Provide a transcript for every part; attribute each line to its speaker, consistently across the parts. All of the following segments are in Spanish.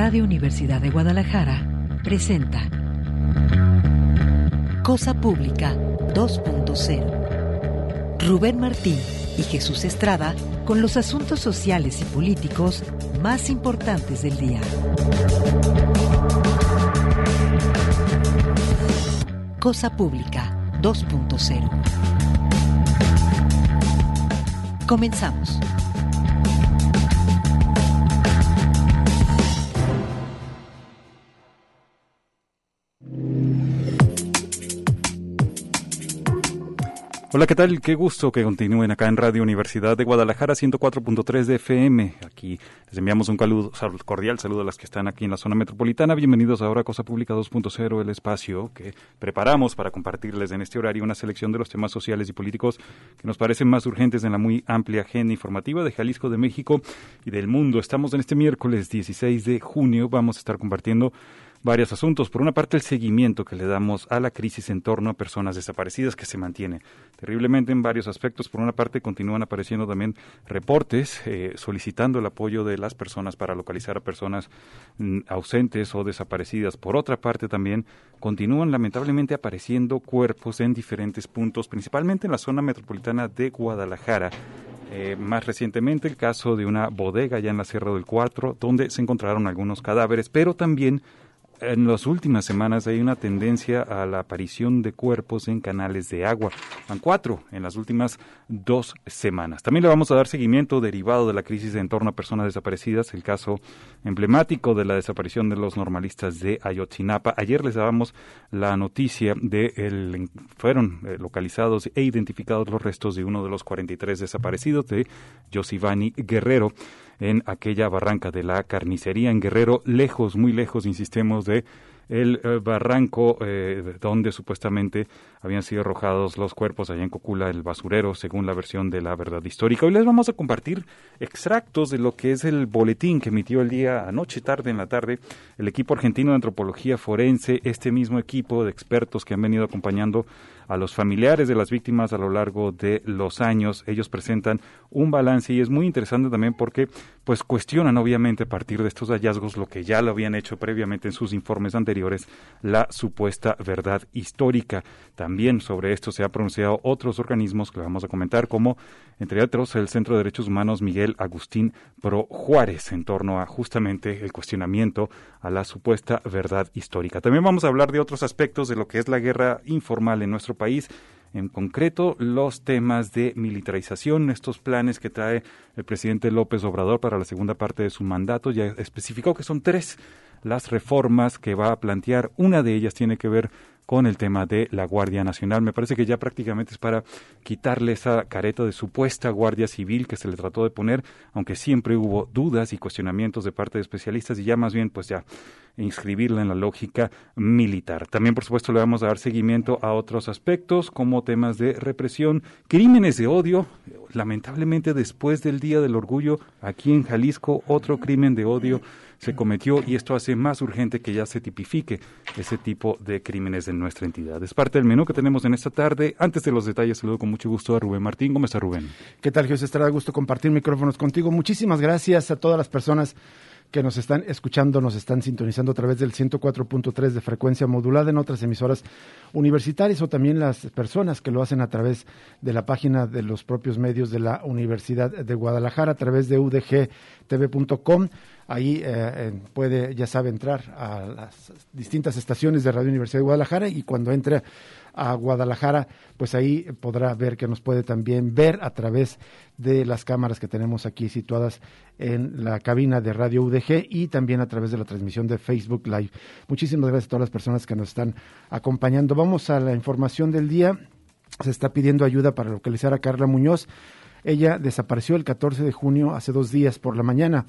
Speaker 1: Radio Universidad de Guadalajara presenta Cosa Pública 2.0. Rubén Martín y Jesús Estrada con los asuntos sociales y políticos más importantes del día. Cosa Pública 2.0. Comenzamos.
Speaker 2: Hola, ¿qué tal? Qué gusto que continúen acá en Radio Universidad de Guadalajara, 104.3 de FM. Aquí les enviamos un cordial saludo a las que están aquí en la zona metropolitana. Bienvenidos ahora a Cosa Pública 2.0, el espacio que preparamos para compartirles en este horario una selección de los temas sociales y políticos que nos parecen más urgentes en la muy amplia agenda informativa de Jalisco, de México y del mundo. Estamos en este miércoles 16 de junio. Vamos a estar compartiendo varios asuntos. Por una parte, el seguimiento que le damos a la crisis en torno a personas desaparecidas, que se mantiene terriblemente en varios aspectos. Por una parte, continúan apareciendo también reportes solicitando el apoyo de las personas para localizar a personas ausentes o desaparecidas. Por otra parte, también continúan lamentablemente apareciendo cuerpos en diferentes puntos, principalmente en la zona metropolitana de Guadalajara. Más recientemente, el caso de una bodega allá en la Sierra del Cuatro, donde se encontraron algunos cadáveres, pero también en las últimas semanas hay una tendencia a la aparición de cuerpos en canales de agua. Van 4 en las últimas 2 semanas. También le vamos a dar seguimiento derivado de la crisis en torno a personas desaparecidas, el caso emblemático de la desaparición de los normalistas de Ayotzinapa. Ayer les dábamos la noticia de fueron localizados e identificados los restos de uno de los 43 desaparecidos de Yosivani Guerrero en aquella barranca de la carnicería en Guerrero, lejos, muy lejos, insistimos, de el barranco donde supuestamente habían sido arrojados los cuerpos allá en Cocula, el basurero, según la versión de La Verdad Histórica. Hoy les vamos a compartir extractos de lo que es el boletín que emitió el día tarde en la tarde, el equipo argentino de antropología forense, este mismo equipo de expertos que han venido acompañando a los familiares de las víctimas a lo largo de los años. Ellos presentan un balance y es muy interesante también porque pues cuestionan obviamente a partir de estos hallazgos lo que ya lo habían hecho previamente en sus informes anteriores, la supuesta verdad histórica. También sobre esto se han pronunciado otros organismos que vamos a comentar, como entre otros el Centro de Derechos Humanos Miguel Agustín Pro Juárez, en torno a justamente el cuestionamiento a la supuesta verdad histórica. También vamos a hablar de otros aspectos de lo que es la guerra informal en nuestro país, en concreto los temas de militarización, estos planes que trae el presidente López Obrador para la segunda parte de su mandato. Ya especificó que son 3 las reformas que va a plantear. Una de ellas tiene que ver con el tema de la Guardia Nacional. Me parece que ya prácticamente es para quitarle esa careta de supuesta Guardia Civil que se le trató de poner, aunque siempre hubo dudas y cuestionamientos de parte de especialistas, y ya más bien pues ya inscribirla en la lógica militar. También, por supuesto, le vamos a dar seguimiento a otros aspectos como temas de represión, crímenes de odio. Lamentablemente, después del Día del Orgullo, aquí en Jalisco, otro crimen de odio se cometió, y esto hace más urgente que ya se tipifique ese tipo de crímenes en nuestra entidad. Es parte del menú que tenemos en esta tarde. Antes de los detalles, saludo con mucho gusto a Rubén Martín. ¿Cómo está, Rubén?
Speaker 3: ¿Qué tal, Jesús Estrada? Gusto compartir micrófonos contigo. Muchísimas gracias a todas las personas que nos están escuchando, nos están sintonizando a través del 104.3 de frecuencia modulada en otras emisoras universitarias, o también las personas que lo hacen a través de la página de los propios medios de la Universidad de Guadalajara, a través de udgtv.com. Ahí puede, ya sabe, entrar a las distintas estaciones de Radio Universidad de Guadalajara, y cuando entre a Guadalajara, pues ahí podrá ver que nos puede también ver a través de las cámaras que tenemos aquí situadas en la cabina de Radio UDG, y también a través de la transmisión de Facebook Live. Muchísimas gracias a todas las personas que nos están acompañando. Vamos a la información del día. Se está pidiendo ayuda para localizar a Carla Muñoz. Ella desapareció el 14 de junio, hace 2 días por la mañana.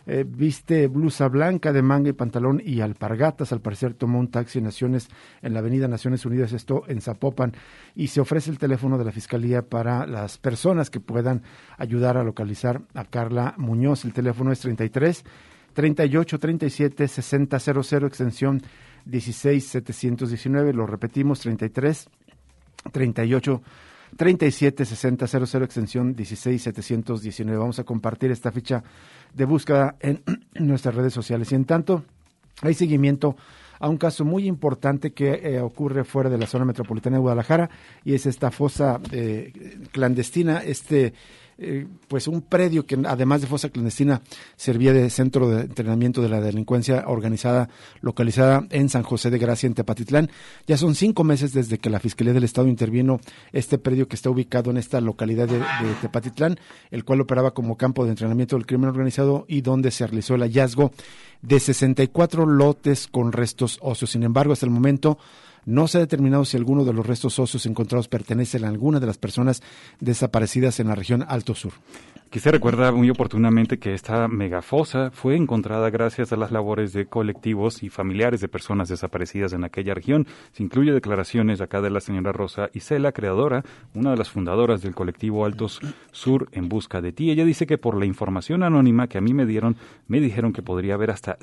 Speaker 3: Viste blusa blanca de manga y pantalón y alpargatas. Al parecer tomó un taxi en la avenida Naciones Unidas, esto en Zapopan, y se ofrece el teléfono de la Fiscalía para las personas que puedan ayudar a localizar a Carla Muñoz. El teléfono es 33 38 37 6000, extensión 16719. Lo repetimos, 33 38 376000 extensión 16719. Vamos a compartir esta ficha de búsqueda en nuestras redes sociales. Y en tanto, hay seguimiento a un caso muy importante que ocurre fuera de la zona metropolitana de Guadalajara, y es esta fosa clandestina, pues un predio que además de fosa clandestina servía de centro de entrenamiento de la delincuencia organizada, localizada en San José de Gracia, en Tepatitlán. Ya son 5 meses desde que la Fiscalía del Estado intervino este predio que está ubicado en esta localidad de Tepatitlán, el cual operaba como campo de entrenamiento del crimen organizado y donde se realizó el hallazgo de 64 lotes con restos óseos. Sin embargo, hasta el momento no se ha determinado si alguno de los restos óseos encontrados pertenecen a alguna de las personas desaparecidas en la región Alto Sur.
Speaker 2: Aquí se recuerda muy oportunamente que esta megafosa fue encontrada gracias a las labores de colectivos y familiares de personas desaparecidas en aquella región. Se incluye declaraciones acá de la señora Rosa Isela, creadora, una de las fundadoras del colectivo Altos Sur en busca de ti. Ella dice que por la información anónima que a mí me dijeron que podría haber hasta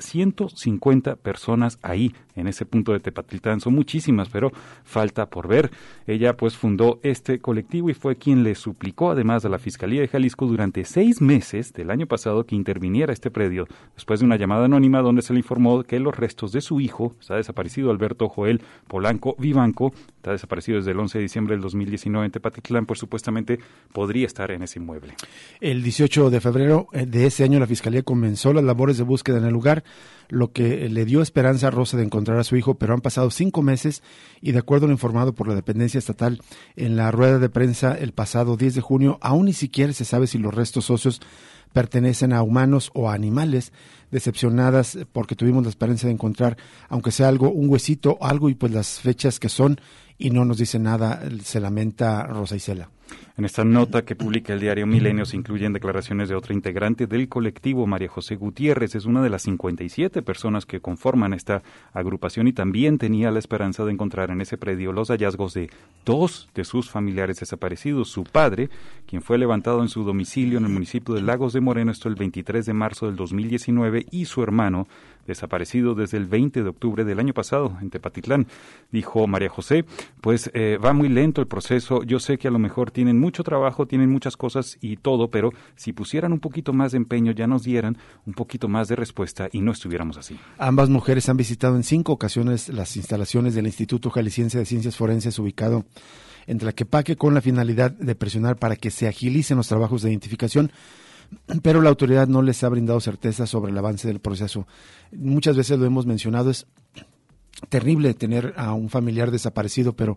Speaker 2: 150 personas ahí, en ese punto de Tepatitlán. Son muchísimas, pero falta por ver. Ella pues fundó este colectivo y fue quien le suplicó, además a la Fiscalía de Jalisco, durante 6 meses del año pasado que interviniera este predio, después de una llamada anónima donde se le informó que los restos de su hijo, está desaparecido, Alberto Joel Polanco Vivanco, está desaparecido desde el 11 de diciembre del 2019 en Tepatitlán, pues supuestamente podría estar en ese inmueble. El
Speaker 3: 18 de febrero de ese año la Fiscalía comenzó las labores de búsqueda en el lugar, lo que le dio esperanza a Rosa de encontrar a su hijo, pero han pasado 5 meses y, de acuerdo a lo informado por la dependencia estatal en la rueda de prensa el pasado 10 de junio, aún ni siquiera se sabe si los restos óseos pertenecen a humanos o a animales. Decepcionadas porque tuvimos la esperanza de encontrar, aunque sea algo, un huesito, algo, y pues las fechas que son, y no nos dice nada, se lamenta Rosa Isela.
Speaker 2: En esta nota que publica el diario Milenio se incluyen declaraciones de otra integrante del colectivo, María José Gutiérrez. Es una de las 57 personas que conforman esta agrupación y también tenía la esperanza de encontrar en ese predio los hallazgos de 2 de sus familiares desaparecidos. Su padre, quien fue levantado en su domicilio en el municipio de Lagos de Moreno, esto el 23 de marzo del 2019, y su hermano, desaparecido desde el 20 de octubre del año pasado en Tepatitlán. Dijo María José, pues va muy lento el proceso, yo sé que a lo mejor tienen mucho trabajo, tienen muchas cosas y todo, pero si pusieran un poquito más de empeño, ya nos dieran un poquito más de respuesta y no estuviéramos así.
Speaker 3: Ambas mujeres han visitado en 5 ocasiones las instalaciones del Instituto Jalisciense de Ciencias Forenses ubicado en Tlaquepaque con la finalidad de presionar para que se agilicen los trabajos de identificación, pero la autoridad no les ha brindado certeza sobre el avance del proceso. Muchas veces lo hemos mencionado, es terrible tener a un familiar desaparecido, pero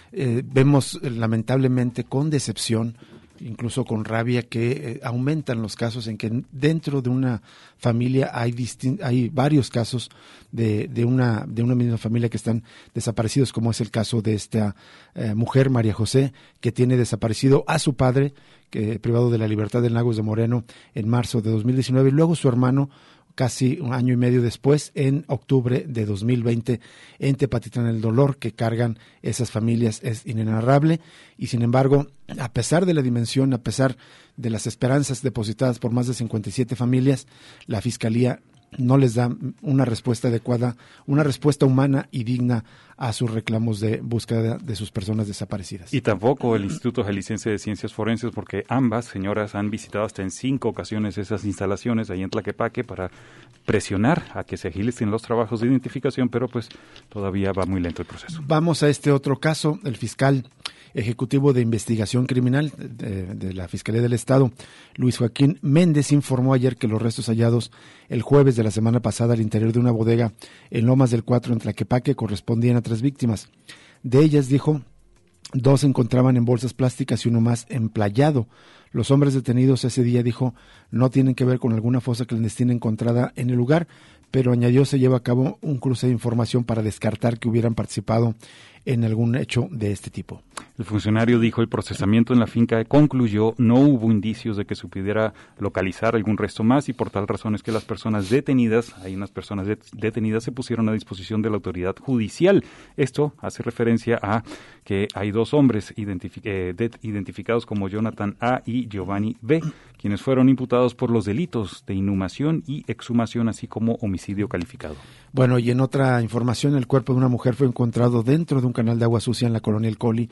Speaker 3: vemos lamentablemente con decepción, incluso con rabia, que aumentan los casos en que dentro de una familia hay varios casos de una misma familia que están desaparecidos, como es el caso de esta mujer, María José, que tiene desaparecido a su padre, que privado de la libertad en Lagos de Moreno en marzo de 2019, y luego su hermano casi un año y medio después, en octubre de 2020, en Tepatitlán. El dolor que cargan esas familias es inenarrable, y sin embargo, a pesar de la dimensión, a pesar de las esperanzas depositadas por más de 57 familias, la Fiscalía no les da una respuesta adecuada, una respuesta humana y digna a sus reclamos de búsqueda de sus personas desaparecidas.
Speaker 2: Y tampoco el Instituto Jalisciense de Ciencias Forenses, porque ambas señoras han visitado hasta en 5 ocasiones esas instalaciones ahí en Tlaquepaque para presionar a que se agilicen los trabajos de identificación, pero pues todavía va muy lento el proceso.
Speaker 3: Vamos a este otro caso. El fiscal ejecutivo de investigación criminal de la Fiscalía del Estado, Luis Joaquín Méndez, informó ayer que los restos hallados el jueves de la semana pasada al interior de una bodega en Lomas del Cuatro, en Tlaquepaque, correspondían a 3 víctimas. De ellas, dijo, 2 se encontraban en bolsas plásticas y uno más emplayado. Los hombres detenidos ese día, dijo, no tienen que ver con alguna fosa clandestina encontrada en el lugar, pero añadió se lleva a cabo un cruce de información para descartar que hubieran participado en algún hecho de este tipo.
Speaker 2: El funcionario dijo el procesamiento en la finca concluyó, no hubo indicios de que se pudiera localizar algún resto más y por tal razón es que las personas detenidas, hay unas personas detenidas, se pusieron a disposición de la autoridad judicial. Esto hace referencia a que hay 2 hombres identificados como Jonathan A. y Giovanni B., quienes fueron imputados por los delitos de inhumación y exhumación, así como homicidio calificado.
Speaker 3: Bueno, y en otra información, el cuerpo de una mujer fue encontrado dentro de un canal de agua sucia en la colonia El Coli,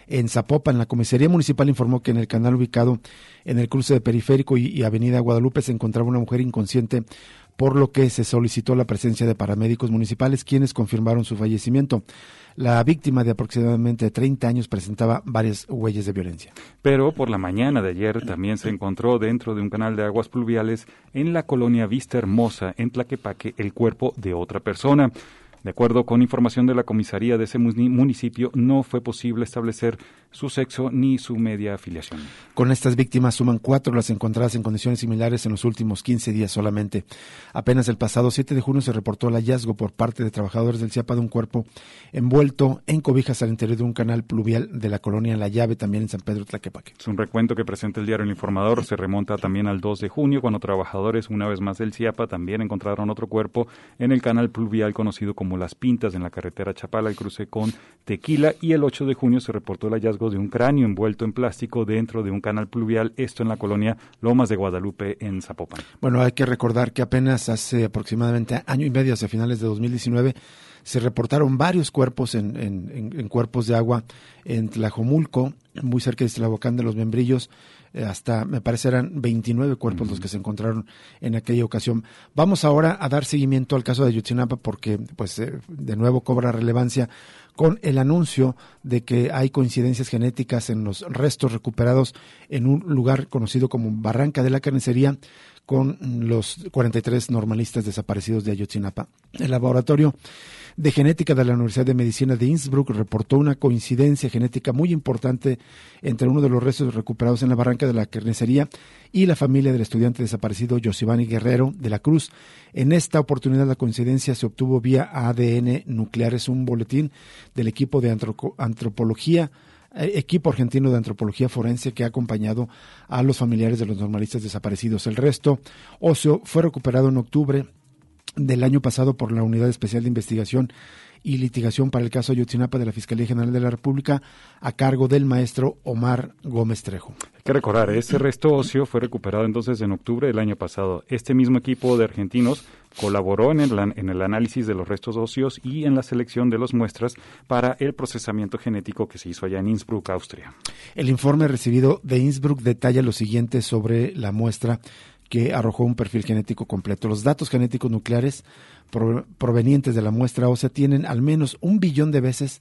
Speaker 3: en Zapopan. La Comisaría Municipal informó que en el canal ubicado en el cruce de Periférico y Avenida Guadalupe se encontraba una mujer inconsciente, por lo que se solicitó la presencia de paramédicos municipales, quienes confirmaron su fallecimiento. La víctima, de aproximadamente 30 años, presentaba varias huellas de violencia.
Speaker 2: Pero por la mañana de ayer también se encontró dentro de un canal de aguas pluviales en la colonia Vista Hermosa, en Tlaquepaque, el cuerpo de otra persona. De acuerdo con información de la comisaría de ese municipio, no fue posible establecer su sexo ni su media afiliación.
Speaker 3: Con estas víctimas suman 4 las encontradas en condiciones similares en los últimos 15 días solamente. Apenas el pasado 7 de junio se reportó el hallazgo por parte de trabajadores del CIAPA de un cuerpo envuelto en cobijas al interior de un canal pluvial de la colonia La Llave, también en San Pedro Tlaquepaque.
Speaker 2: Es un recuento que presenta el diario El Informador, se remonta también al 2 de junio, cuando trabajadores, una vez más del CIAPA, también encontraron otro cuerpo en el canal pluvial conocido como Las Pintas, en la carretera Chapala, al cruce con Tequila, y el 8 de junio se reportó el hallazgo de un cráneo envuelto en plástico dentro de un canal pluvial, esto en la colonia Lomas de Guadalupe, en Zapopan.
Speaker 3: Bueno, hay que recordar que apenas hace aproximadamente año y medio, hacia finales de 2019, se reportaron varios cuerpos en cuerpos de agua en Tlajomulco, muy cerca de Tlahuacán de los Membrillos. Hasta, me parece, eran 29 cuerpos los que se encontraron en aquella ocasión. Vamos ahora a dar seguimiento al caso de Ayotzinapa porque, pues, de nuevo cobra relevancia con el anuncio de que hay coincidencias genéticas en los restos recuperados en un lugar conocido como Barranca de la Carnicería con los 43 normalistas desaparecidos de Ayotzinapa. El laboratorio de genética de la Universidad de Medicina de Innsbruck reportó una coincidencia genética muy importante entre uno de los restos recuperados en la Barranca de la Carnicería y la familia del estudiante desaparecido Yosivani Guerrero de la Cruz. En esta oportunidad la coincidencia se obtuvo vía ADN nuclear. Es un boletín del equipo de antropología, equipo argentino de antropología forense que ha acompañado a los familiares de los normalistas desaparecidos. El resto óseo fue recuperado en octubre del año pasado por la Unidad Especial de Investigación y Litigación para el caso Ayotzinapa de la Fiscalía General de la República, a cargo del maestro Omar Gómez Trejo.
Speaker 2: Hay que recordar, ese resto óseo fue recuperado entonces en octubre del año pasado. Este mismo equipo de argentinos colaboró en el análisis de los restos óseos y en la selección de las muestras para el procesamiento genético que se hizo allá en Innsbruck, Austria.
Speaker 3: El informe recibido de Innsbruck detalla lo siguiente sobre la muestra, que arrojó un perfil genético completo. Los datos genéticos nucleares provenientes de la muestra ósea tienen al menos 1 billón de veces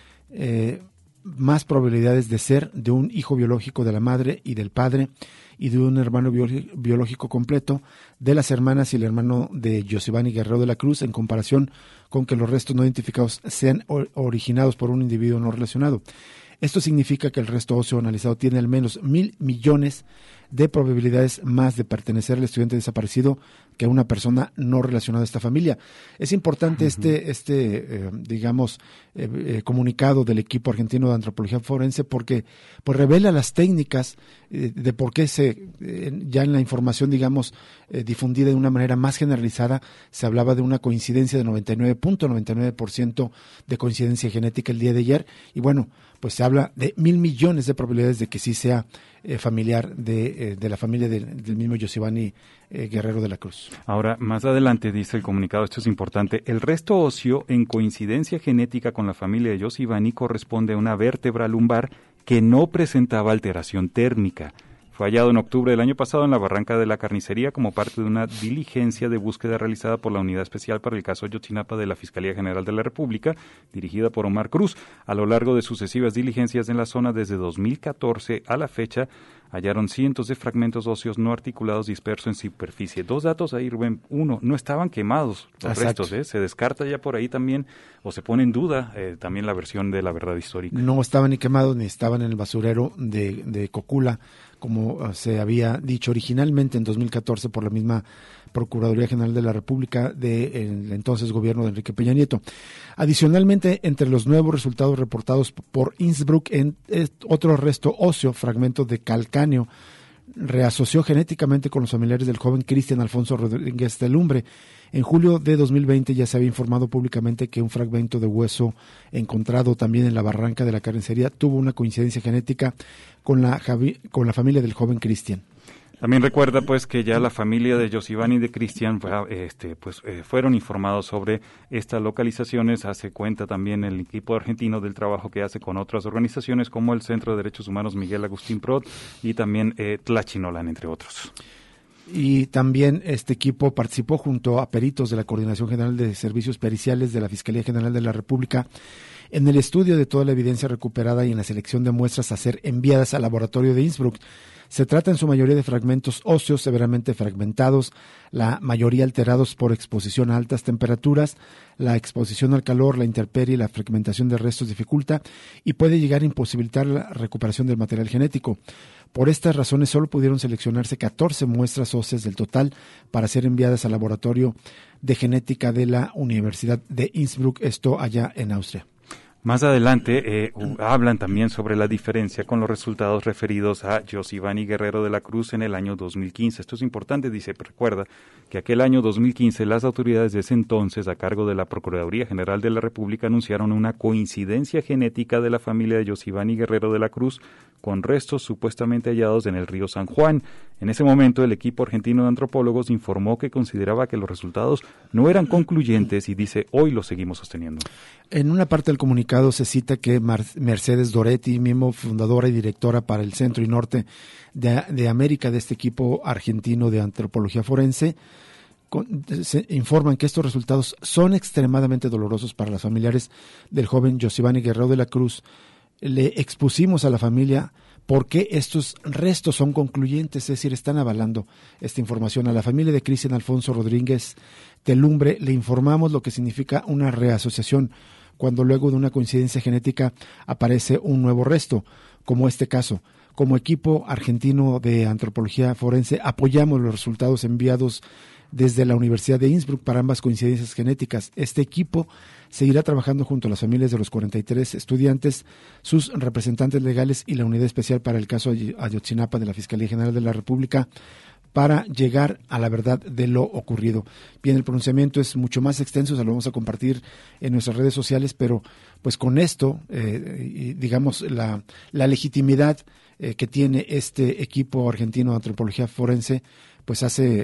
Speaker 3: más probabilidades de ser de un hijo biológico de la madre y del padre y de un hermano biológico completo de las hermanas y el hermano de Yosivani Guerrero de la Cruz, en comparación con que los restos no identificados sean originados por un individuo no relacionado. Esto significa que el resto óseo analizado tiene al menos 1,000 millones de probabilidades más de pertenecer al estudiante desaparecido que a una persona no relacionada a esta familia. Es importante comunicado del equipo argentino de antropología forense porque pues revela las técnicas de por qué ya en la información difundida de una manera más generalizada se hablaba de una coincidencia de 99.99% de coincidencia genética el día de ayer, y bueno, pues se habla de 1,000 millones de probabilidades de que sí sea familiar de la familia del mismo Yosivani Guerrero de la Cruz.
Speaker 2: Ahora, más adelante dice el comunicado, esto es importante, el resto óseo en coincidencia genética con la familia de Yosivani corresponde a una vértebra lumbar que no presentaba alteración térmica. Fue hallado en octubre del año pasado en la Barranca de la Carnicería como parte de una diligencia de búsqueda realizada por la Unidad Especial para el caso Ayotzinapa de la Fiscalía General de la República, dirigida por Omar Cruz. A lo largo de sucesivas diligencias en la zona desde 2014 a la fecha, hallaron cientos de fragmentos óseos no articulados dispersos en superficie. 2 datos ahí, Rubén. 1, no estaban quemados los restos, se descarta ya por ahí también, o se pone en duda también la versión de la verdad histórica.
Speaker 3: No estaban ni quemados ni estaban en el basurero de Cocula, como se había dicho originalmente en 2014 por la misma Procuraduría General de la República del entonces gobierno de Enrique Peña Nieto. Adicionalmente, entre los nuevos resultados reportados por Innsbruck, otro resto óseo, fragmento de calcáneo, reasoció genéticamente con los familiares del joven Cristian Alfonso Rodríguez de Lumbre. En julio de 2020 ya se había informado públicamente que un fragmento de hueso encontrado también en la Barranca de la Carnicería tuvo una coincidencia genética con la familia del joven Cristian.
Speaker 2: También recuerda pues que ya la familia de Josiván y de Cristian fueron informados sobre estas localizaciones. Hace cuenta también el equipo argentino del trabajo que hace con otras organizaciones como el Centro de Derechos Humanos Miguel Agustín Prot y también Tlachinolan, entre otros.
Speaker 3: Y también este equipo participó junto a peritos de la Coordinación General de Servicios Periciales de la Fiscalía General de la República en el estudio de toda la evidencia recuperada y en la selección de muestras a ser enviadas al laboratorio de Innsbruck. Se trata en su mayoría de fragmentos óseos severamente fragmentados, la mayoría alterados por exposición a altas temperaturas. La exposición al calor, la intemperie y la fragmentación de restos dificulta y puede llegar a imposibilitar la recuperación del material genético. Por estas razones solo pudieron seleccionarse 14 muestras óseas del total para ser enviadas al laboratorio de genética de la Universidad de Innsbruck, esto allá en Austria.
Speaker 2: Más adelante hablan también sobre la diferencia con los resultados referidos a Josiván Guerrero de la Cruz en el año 2015. Esto es importante, dice, recuerda que aquel año 2015 las autoridades de ese entonces a cargo de la Procuraduría General de la República anunciaron una coincidencia genética de la familia de Josiván Guerrero de la Cruz con restos supuestamente hallados en el río San Juan. En ese momento el equipo argentino de antropólogos informó que consideraba que los resultados no eran concluyentes y dice, hoy lo seguimos sosteniendo.
Speaker 3: En una parte del comunicado se cita que Mercedes Doretti, miembro fundadora y directora para el centro y norte de América de este equipo argentino de antropología forense, se informan que estos resultados son extremadamente dolorosos para los familiares del joven Josiván Guerrero de la Cruz. Le expusimos a la familia por qué estos restos son concluyentes, es decir, están avalando esta información. A la familia de Cristian Alfonso Rodríguez Telumbre le informamos lo que significa una reasociación cuando luego de una coincidencia genética aparece un nuevo resto, como este caso. Como equipo argentino de antropología forense apoyamos los resultados enviados desde la Universidad de Innsbruck para ambas coincidencias genéticas. Este equipo seguirá trabajando junto a las familias de los 43 estudiantes, sus representantes legales y la Unidad Especial para el caso Ayotzinapa de la Fiscalía General de la República para llegar a la verdad de lo ocurrido. Bien, el pronunciamiento es mucho más extenso, se lo vamos a compartir en nuestras redes sociales, pero pues con esto, digamos, la legitimidad que tiene este equipo argentino de antropología forense, pues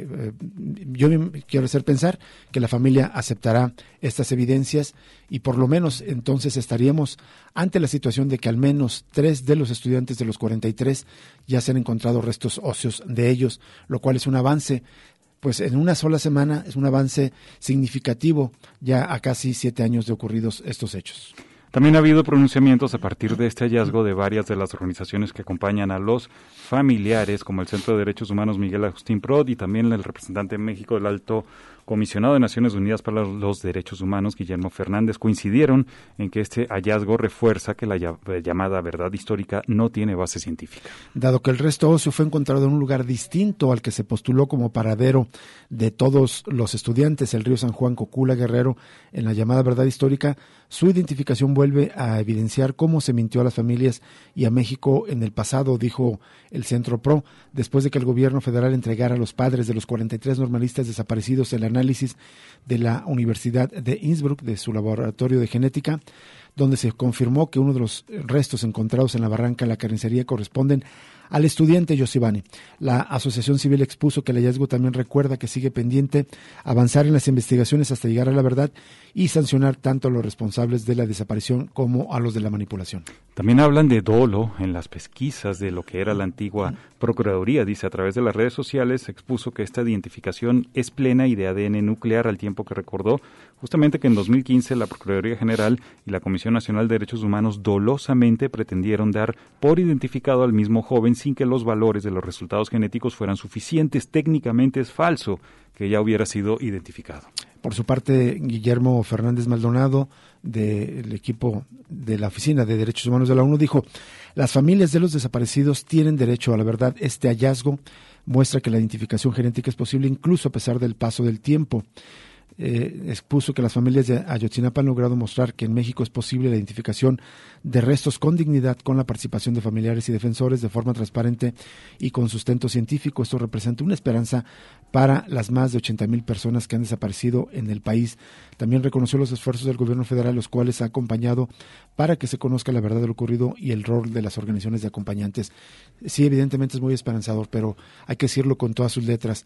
Speaker 3: yo quiero hacer pensar que la familia aceptará estas evidencias y por lo menos entonces estaríamos ante la situación de que al menos 3 de los estudiantes de los 43 ya se han encontrado restos óseos de ellos, lo cual es un avance, pues en una sola semana es un avance significativo ya a casi 7 años de ocurridos estos hechos.
Speaker 2: También ha habido pronunciamientos a partir de este hallazgo de varias de las organizaciones que acompañan a los familiares, como el Centro de Derechos Humanos Miguel Agustín Prot y también el representante en México del Alto Comisionado de Naciones Unidas para los Derechos Humanos, Guillermo Fernández, coincidieron en que este hallazgo refuerza que la llamada verdad histórica no tiene base científica.
Speaker 3: Dado que el resto óseo fue encontrado en un lugar distinto al que se postuló como paradero de todos los estudiantes, el río San Juan Cocula Guerrero, en la llamada verdad histórica, su identificación vuelve a evidenciar cómo se mintió a las familias y a México en el pasado, dijo el Centro PRO, después de que el gobierno federal entregara a los padres de los 43 normalistas desaparecidos el análisis de la Universidad de Innsbruck, de su laboratorio de genética, donde se confirmó que uno de los restos encontrados en la barranca de la carnicería corresponden al estudiante Josiván. La Asociación Civil expuso que el hallazgo también recuerda que sigue pendiente avanzar en las investigaciones hasta llegar a la verdad y sancionar tanto a los responsables de la desaparición como a los de la manipulación.
Speaker 2: También hablan de dolo en las pesquisas de lo que era la antigua Procuraduría. Dice, a través de las redes sociales se expuso que esta identificación es plena y de ADN nuclear, al tiempo que recordó justamente que en 2015 la Procuraduría General y la Comisión Nacional de Derechos Humanos dolosamente pretendieron dar por identificado al mismo joven sin que los valores de los resultados genéticos fueran suficientes. Técnicamente es falso que ya hubiera sido identificado.
Speaker 3: Por su parte, Guillermo Fernández Maldonado, del equipo de la Oficina de Derechos Humanos de la ONU, dijo: las familias de los desaparecidos tienen derecho a la verdad. Este hallazgo muestra que la identificación genética es posible incluso a pesar del paso del tiempo. expuso que las familias de Ayotzinapa han logrado mostrar que en México es posible la identificación de restos con dignidad, con la participación de familiares y defensores de forma transparente y con sustento científico. Esto representa una esperanza para las más de 80,000 personas que han desaparecido en el país. También reconoció los esfuerzos del gobierno federal, los cuales ha acompañado para que se conozca la verdad de lo ocurrido y el rol de las organizaciones de acompañantes. Sí, evidentemente es muy esperanzador, pero hay que decirlo con todas sus letras.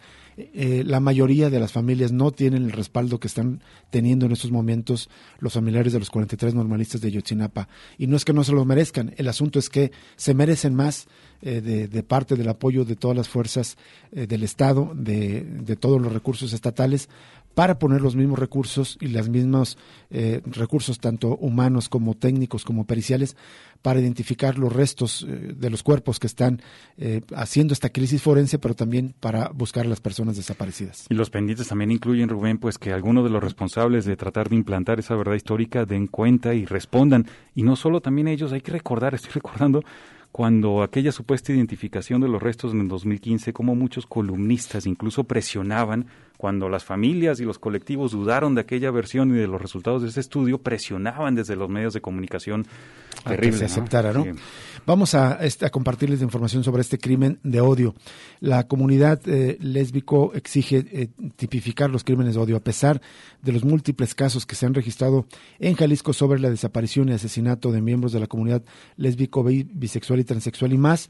Speaker 3: La mayoría de las familias no tienen el respaldo que están teniendo en estos momentos los familiares de los 43 normalistas de Ayotzinapa. Y no es que no se lo merezcan, el asunto es que se merecen más de parte del apoyo de todas las fuerzas del Estado, de todos los recursos estatales, para poner los mismos recursos y los mismos recursos tanto humanos como técnicos como periciales para identificar los restos de los cuerpos que están haciendo esta crisis forense, pero también para buscar a las personas desaparecidas.
Speaker 2: Y los pendientes también incluyen, Rubén, pues que algunos de los responsables de tratar de implantar esa verdad histórica den cuenta y respondan. Y no solo también ellos, hay que recordar, estoy recordando cuando aquella supuesta identificación de los restos en el 2015, como muchos columnistas incluso presionaban, cuando las familias y los colectivos dudaron de aquella versión y de los resultados de ese estudio, presionaban desde los medios de comunicación. Terrible,
Speaker 3: que se aceptara, ¿no?
Speaker 2: Sí.
Speaker 3: Vamos a compartirles información sobre este crimen de odio. La comunidad lésbico exige tipificar los crímenes de odio, a pesar de los múltiples casos que se han registrado en Jalisco sobre la desaparición y asesinato de miembros de la comunidad lésbico, bisexual y transexual y más.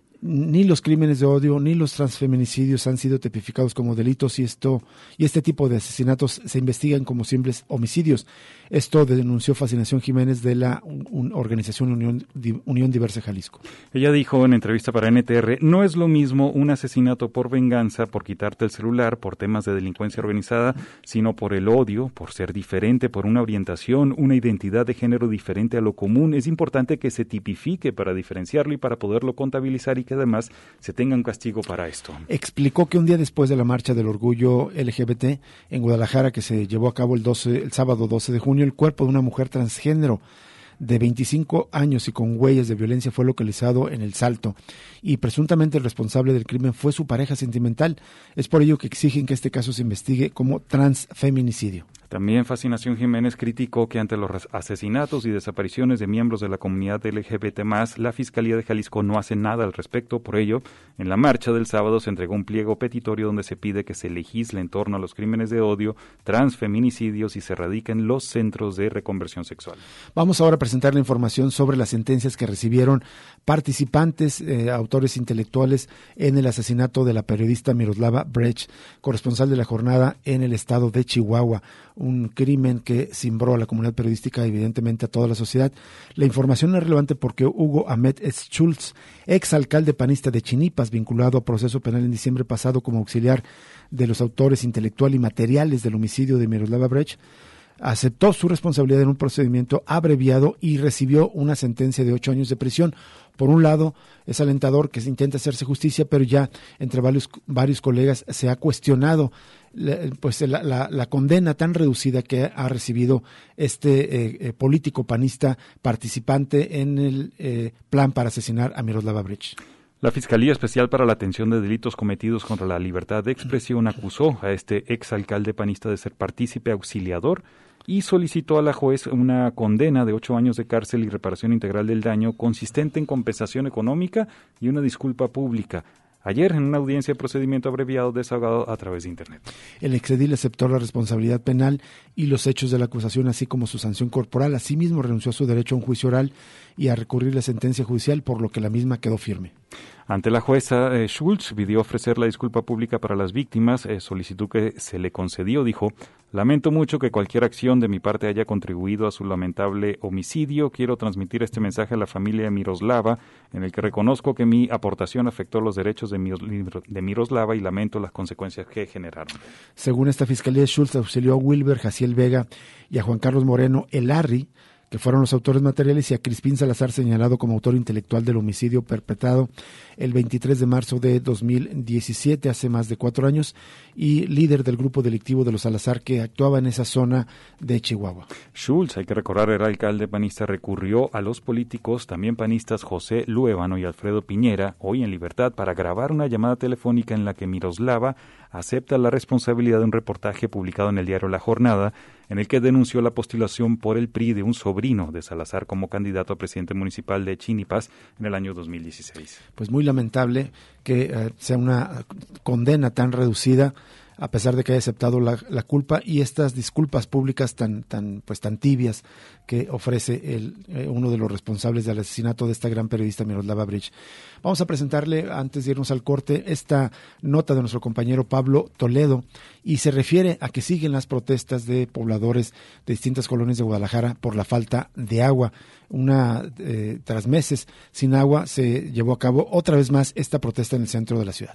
Speaker 3: Ni los crímenes de odio ni los transfeminicidios han sido tipificados como delitos y este tipo de asesinatos se investigan como simples homicidios. Esto denunció Fascinación Jiménez de la organización Unión Diversa Jalisco.
Speaker 2: Ella dijo en entrevista para NTR, no es lo mismo un asesinato por venganza, por quitarte el celular, por temas de delincuencia organizada, sino por el odio, por ser diferente, por una orientación, una identidad de género diferente a lo común. Es importante que se tipifique para diferenciarlo y para poderlo contabilizar y que además se tenga un castigo para esto.
Speaker 3: Explicó que un día después de la marcha del orgullo LGBT en Guadalajara, que se llevó a cabo el sábado 12 de junio, el cuerpo de una mujer transgénero de 25 años y con huellas de violencia fue localizado en El Salto y presuntamente el responsable del crimen fue su pareja sentimental. Es por ello que exigen que este caso se investigue como transfeminicidio.
Speaker 2: También Fascinación Jiménez criticó que ante los asesinatos y desapariciones de miembros de la comunidad LGBT+, la Fiscalía de Jalisco no hace nada al respecto. Por ello, en la marcha del sábado se entregó un pliego petitorio donde se pide que se legisle en torno a los crímenes de odio, transfeminicidios y se radiquen los centros de reconversión sexual.
Speaker 3: Vamos ahora a presentar la información sobre las sentencias que recibieron participantes, autores intelectuales en el asesinato de la periodista Miroslava Brecht, corresponsal de La Jornada en el estado de Chihuahua. Un crimen que cimbró a la comunidad periodística y evidentemente a toda la sociedad. La información es relevante porque Hugo Ahmed Schultz, exalcalde panista de Chinipas, vinculado a proceso penal en diciembre pasado como auxiliar de los autores intelectual y materiales del homicidio de Miroslava Brecht, aceptó su responsabilidad en un procedimiento abreviado y recibió una sentencia de 8 años de prisión. Por un lado, es alentador que se intente hacerse justicia, pero ya entre varios colegas se ha cuestionado la condena tan reducida que ha recibido este político panista participante en el plan para asesinar a Miroslava Brecht.
Speaker 2: La Fiscalía Especial para la Atención de Delitos Cometidos contra la Libertad de Expresión acusó a este exalcalde panista de ser partícipe auxiliador y solicitó a la juez una condena de 8 años de cárcel y reparación integral del daño consistente en compensación económica y una disculpa pública. Ayer, en una audiencia de procedimiento abreviado desahogado a través de Internet.
Speaker 3: El exedil aceptó la responsabilidad penal y los hechos de la acusación, así como su sanción corporal. Asimismo, renunció a su derecho a un juicio oral y a recurrir la sentencia judicial, por lo que la misma quedó firme.
Speaker 2: Ante la jueza, Schultz pidió ofrecer la disculpa pública para las víctimas, solicitud que se le concedió. Dijo, lamento mucho que cualquier acción de mi parte haya contribuido a su lamentable homicidio. Quiero transmitir este mensaje a la familia de Miroslava, en el que reconozco que mi aportación afectó los derechos de Miroslava y lamento las consecuencias que generaron.
Speaker 3: Según esta fiscalía, Schultz auxilió a Wilber Jaciel Vega y a Juan Carlos Moreno Elarri, que fueron los autores materiales, y a Crispín Salazar, señalado como autor intelectual del homicidio perpetrado el 23 de marzo de 2017, hace más de 4 años, y líder del grupo delictivo de los Salazar que actuaba en esa zona de Chihuahua.
Speaker 2: Schultz, hay que recordar, era alcalde panista, recurrió a los políticos, también panistas, José Luévano y Alfredo Piñera, hoy en libertad, para grabar una llamada telefónica en la que Miroslava acepta la responsabilidad de un reportaje publicado en el diario La Jornada, en el que denunció la postulación por el PRI de un sobrino de Salazar como candidato a presidente municipal de Chinipas en el año 2016.
Speaker 3: Pues muy lamentable que sea una condena tan reducida, a pesar de que haya aceptado la culpa, y estas disculpas públicas tan tibias que ofrece uno de los responsables del asesinato de esta gran periodista Miroslava Bridge. Vamos a presentarle, antes de irnos al corte, esta nota de nuestro compañero Pablo Toledo, y se refiere a que siguen las protestas de pobladores de distintas colonias de Guadalajara por la falta de agua. Tras meses sin agua, se llevó a cabo otra vez más esta protesta en el centro de la ciudad.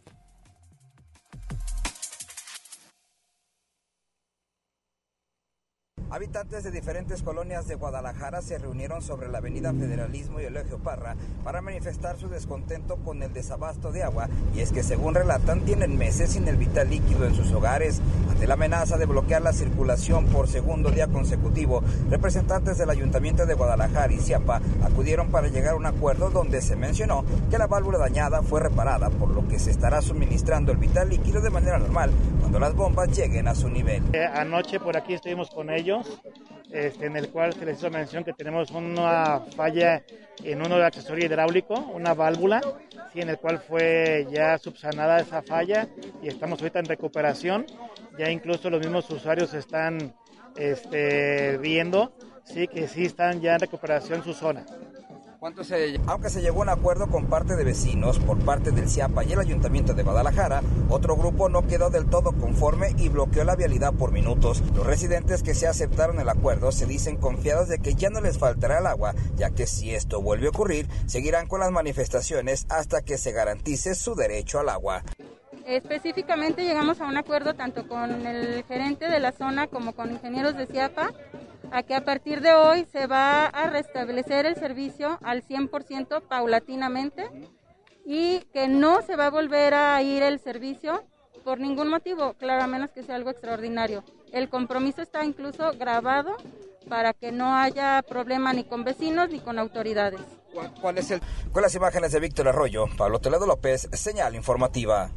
Speaker 4: Habitantes de diferentes colonias de Guadalajara se reunieron sobre la avenida Federalismo y Eulogio Parra para manifestar su descontento con el desabasto de agua, y es que, según relatan, tienen meses sin el vital líquido en sus hogares. Ante la amenaza de bloquear la circulación por segundo día consecutivo, representantes del Ayuntamiento de Guadalajara y Ciapa acudieron para llegar a un acuerdo donde se mencionó que la válvula dañada fue reparada, por lo que se estará suministrando el vital líquido de manera normal cuando las bombas lleguen a su nivel.
Speaker 5: Anoche por aquí estuvimos con ellos, en el cual se les hizo mención que tenemos una falla en uno del accesorio hidráulico, una válvula, sí, en el cual fue ya subsanada esa falla, y estamos ahorita en recuperación. Ya incluso los mismos usuarios están viendo, sí, que sí están ya en recuperación su zona.
Speaker 4: Aunque se llegó a un acuerdo con parte de vecinos por parte del CIAPA y el Ayuntamiento de Guadalajara, otro grupo no quedó del todo conforme y bloqueó la vialidad por minutos. Los residentes que se aceptaron el acuerdo se dicen confiados de que ya no les faltará el agua, ya que si esto vuelve a ocurrir, seguirán con las manifestaciones hasta que se garantice su derecho al agua.
Speaker 6: Específicamente llegamos a un acuerdo tanto con el gerente de la zona como con ingenieros de CIAPA, a que a partir de hoy se va a restablecer el servicio al 100% paulatinamente, y que no se va a volver a ir el servicio por ningún motivo, claro, a menos que sea algo extraordinario. El compromiso está incluso grabado para que no haya problema ni con vecinos ni con autoridades.
Speaker 4: Con las imágenes de Víctor Arroyo, Pablo Toledo López, Señal Informativa.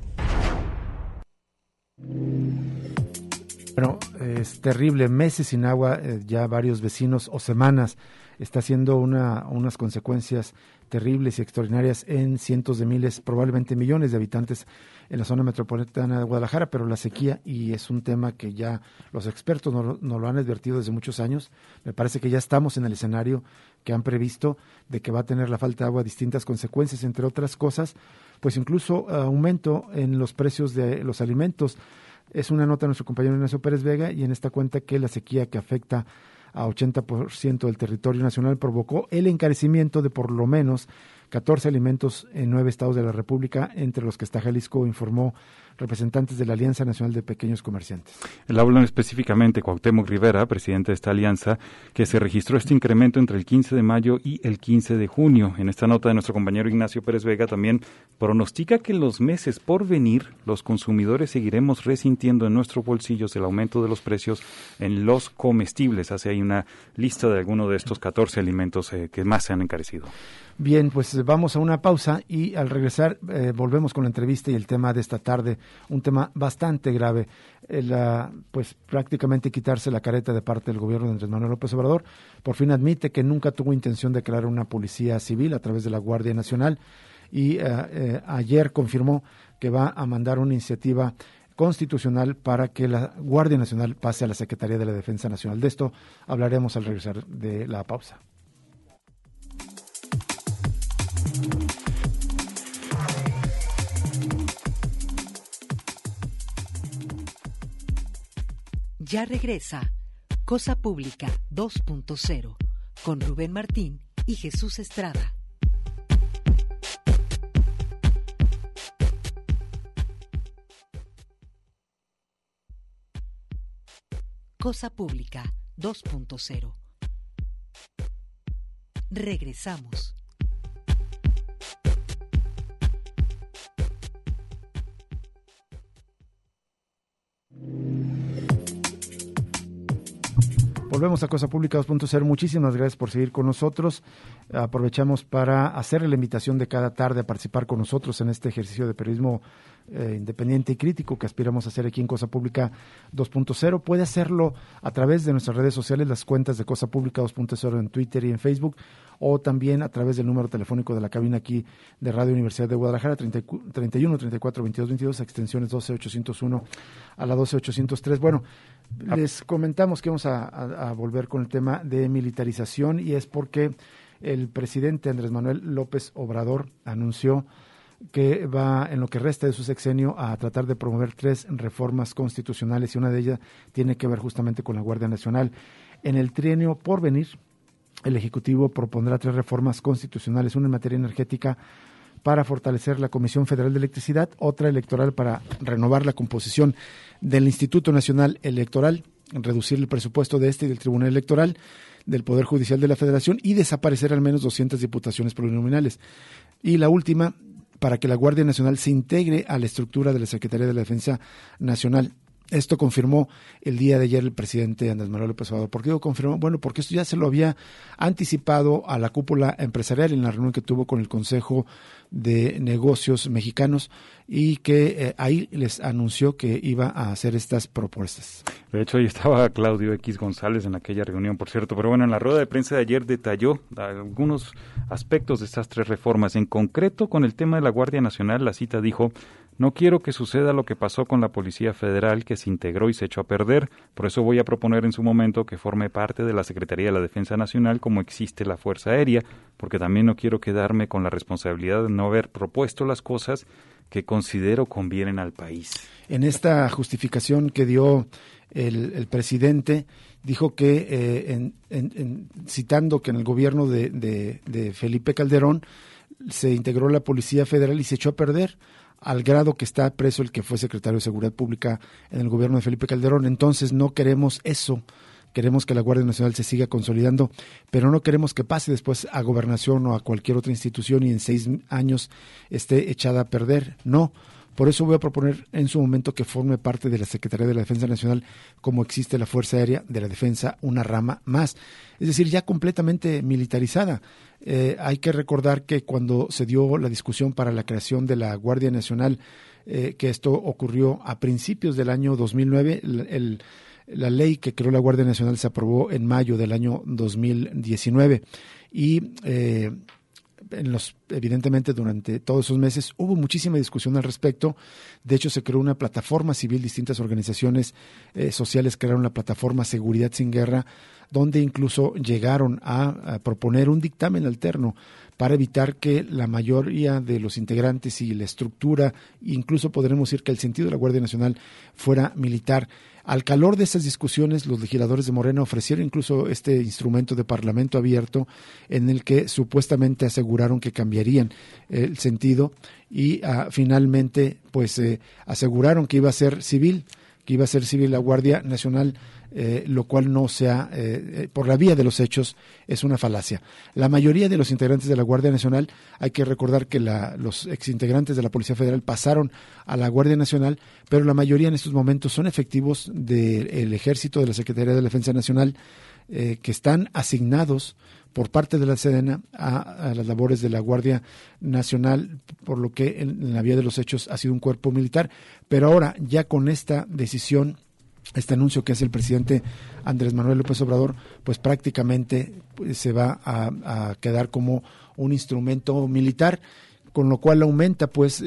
Speaker 3: Bueno, es terrible, meses sin agua, ya varios vecinos, o semanas, está haciendo unas consecuencias terribles y extraordinarias en cientos de miles, probablemente millones de habitantes en la zona metropolitana de Guadalajara, pero la sequía, y es un tema que ya los expertos nos lo han advertido desde muchos años. Me parece que ya estamos en el escenario que han previsto de que va a tener la falta de agua distintas consecuencias, entre otras cosas, pues incluso aumento en los precios de los alimentos. Es una nota de nuestro compañero Ignacio Pérez Vega, y en esta cuenta que la sequía que afecta a 80% del territorio nacional provocó el encarecimiento de por lo menos 14 alimentos en 9 estados de la República, entre los que está Jalisco, informó representantes de la Alianza Nacional de Pequeños Comerciantes.
Speaker 2: Hablan específicamente Cuauhtémoc Rivera, presidente de esta alianza, que se registró este incremento entre el 15 de mayo y el 15 de junio. En esta nota de nuestro compañero Ignacio Pérez Vega también pronostica que en los meses por venir los consumidores seguiremos resintiendo en nuestros bolsillos el aumento de los precios en los comestibles. Hace ahí una lista de algunos de estos 14 alimentos que más se han encarecido.
Speaker 3: Bien, pues vamos a una pausa, y al regresar volvemos con la entrevista y el tema de esta tarde, un tema bastante grave, pues prácticamente quitarse la careta de parte del gobierno de Andrés Manuel López Obrador. Por fin admite que nunca tuvo intención de crear una policía civil a través de la Guardia Nacional, y ayer confirmó que va a mandar una iniciativa constitucional para que la Guardia Nacional pase a la Secretaría de la Defensa Nacional. De esto hablaremos al regresar de la pausa.
Speaker 1: Ya regresa Cosa Pública 2.0 con Rubén Martín y Jesús Estrada. Cosa Pública 2.0. Regresamos.
Speaker 3: Volvemos a Cosa Pública 2.0. Muchísimas gracias por seguir con nosotros. Aprovechamos para hacerle la invitación de cada tarde a participar con nosotros en este ejercicio de periodismo independiente y crítico que aspiramos a hacer aquí en Cosa Pública 2.0. Puede hacerlo a través de nuestras redes sociales, las cuentas de Cosa Pública 2.0 en Twitter y en Facebook, o también a través del número telefónico de la cabina aquí de Radio Universidad de Guadalajara, 31 34 22 22, extensiones 12-801 a la 12-803. Bueno, les comentamos que vamos a volver con el tema de militarización, y es porque el presidente Andrés Manuel López Obrador anunció que va, en lo que resta de su sexenio, a tratar de promover 3 reformas constitucionales, y una de ellas tiene que ver justamente con la Guardia Nacional. En el trienio por venir, el Ejecutivo propondrá 3 reformas constitucionales, una en materia energética para fortalecer la Comisión Federal de Electricidad, otra electoral para renovar la composición del Instituto Nacional Electoral, reducir el presupuesto de este y del Tribunal Electoral, del Poder Judicial de la Federación, y desaparecer al menos 200 diputaciones plurinominales. Y la última, para que la Guardia Nacional se integre a la estructura de la Secretaría de la Defensa Nacional. Esto confirmó el día de ayer el presidente Andrés Manuel López Obrador. ¿Por qué lo confirmó? Bueno, porque esto ya se lo había anticipado a la cúpula empresarial en la reunión que tuvo con el Consejo de Negocios Mexicanos, y que ahí les anunció que iba a hacer estas propuestas.
Speaker 2: De hecho, ahí estaba Claudio X González en aquella reunión, por cierto. Pero bueno, en la rueda de prensa de ayer detalló algunos aspectos de estas 3 reformas. En concreto, con el tema de la Guardia Nacional, la cita dijo: no quiero que suceda lo que pasó con la Policía Federal, que se integró y se echó a perder. Por eso voy a proponer en su momento que forme parte de la Secretaría de la Defensa Nacional, como existe la Fuerza Aérea, porque también no quiero quedarme con la responsabilidad de no haber propuesto las cosas que considero convienen al país. En esta justificación que dio el presidente, dijo que, citando que en el gobierno de Felipe Calderón se integró la Policía Federal y se echó a perder, al grado que está preso el que fue secretario de Seguridad Pública en el gobierno de Felipe Calderón. Entonces no queremos eso, queremos que la Guardia Nacional se siga consolidando, pero no queremos que pase después a Gobernación o a cualquier otra institución y en 6 años esté echada a perder. No, por eso voy a proponer en su momento que forme parte de la Secretaría de la Defensa Nacional, como existe la Fuerza Aérea de la Defensa, una rama más, es decir, ya completamente militarizada. Hay que recordar que cuando se dio la discusión para la creación de la Guardia Nacional, que esto ocurrió a principios del año 2009, la ley que creó la Guardia Nacional se aprobó en mayo del año 2019, y evidentemente durante todos esos meses hubo muchísima discusión al respecto. De hecho, se creó una plataforma civil, distintas organizaciones sociales crearon la plataforma Seguridad Sin Guerra, donde incluso llegaron a proponer un dictamen alterno para evitar que la mayoría de los integrantes y la estructura, incluso podremos decir que el sentido de la Guardia Nacional, fuera militar. Al calor de esas discusiones, los legisladores de Morena ofrecieron incluso este instrumento de parlamento abierto, en el que supuestamente aseguraron que cambiarían el sentido, y finalmente pues aseguraron que iba a ser civil la Guardia Nacional, lo cual no sea, por la vía de los hechos, es una falacia. La mayoría de los integrantes de la Guardia Nacional, hay que recordar que los exintegrantes de la Policía Federal pasaron a la Guardia Nacional, pero la mayoría en estos momentos son efectivos del Ejército, de la Secretaría de la Defensa Nacional, que están asignados por parte de la Sedena a las labores de la Guardia Nacional, por lo que en la vía de los hechos ha sido un cuerpo militar. Pero ahora, ya con esta decisión, este anuncio que hace el presidente Andrés Manuel López Obrador, pues prácticamente se va a quedar como un instrumento militar, con lo cual aumenta pues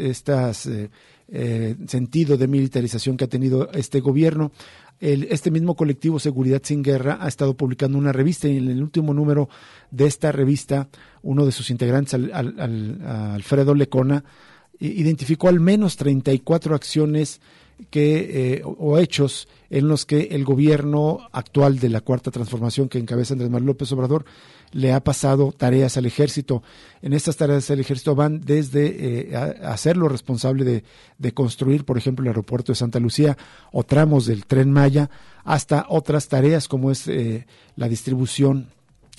Speaker 2: sentido de militarización que ha tenido este gobierno. Este mismo colectivo Seguridad Sin Guerra ha estado publicando una revista, y en el último número de esta revista, uno de sus integrantes, Alfredo Lecona, identificó al menos 34 acciones o hechos en los que el gobierno actual de la Cuarta Transformación, que encabeza Andrés Manuel López Obrador, le ha pasado tareas al ejército. En estas tareas el ejército van desde hacerlo responsable de construir, por ejemplo, el aeropuerto de Santa Lucía o tramos del Tren Maya, hasta otras tareas como es la distribución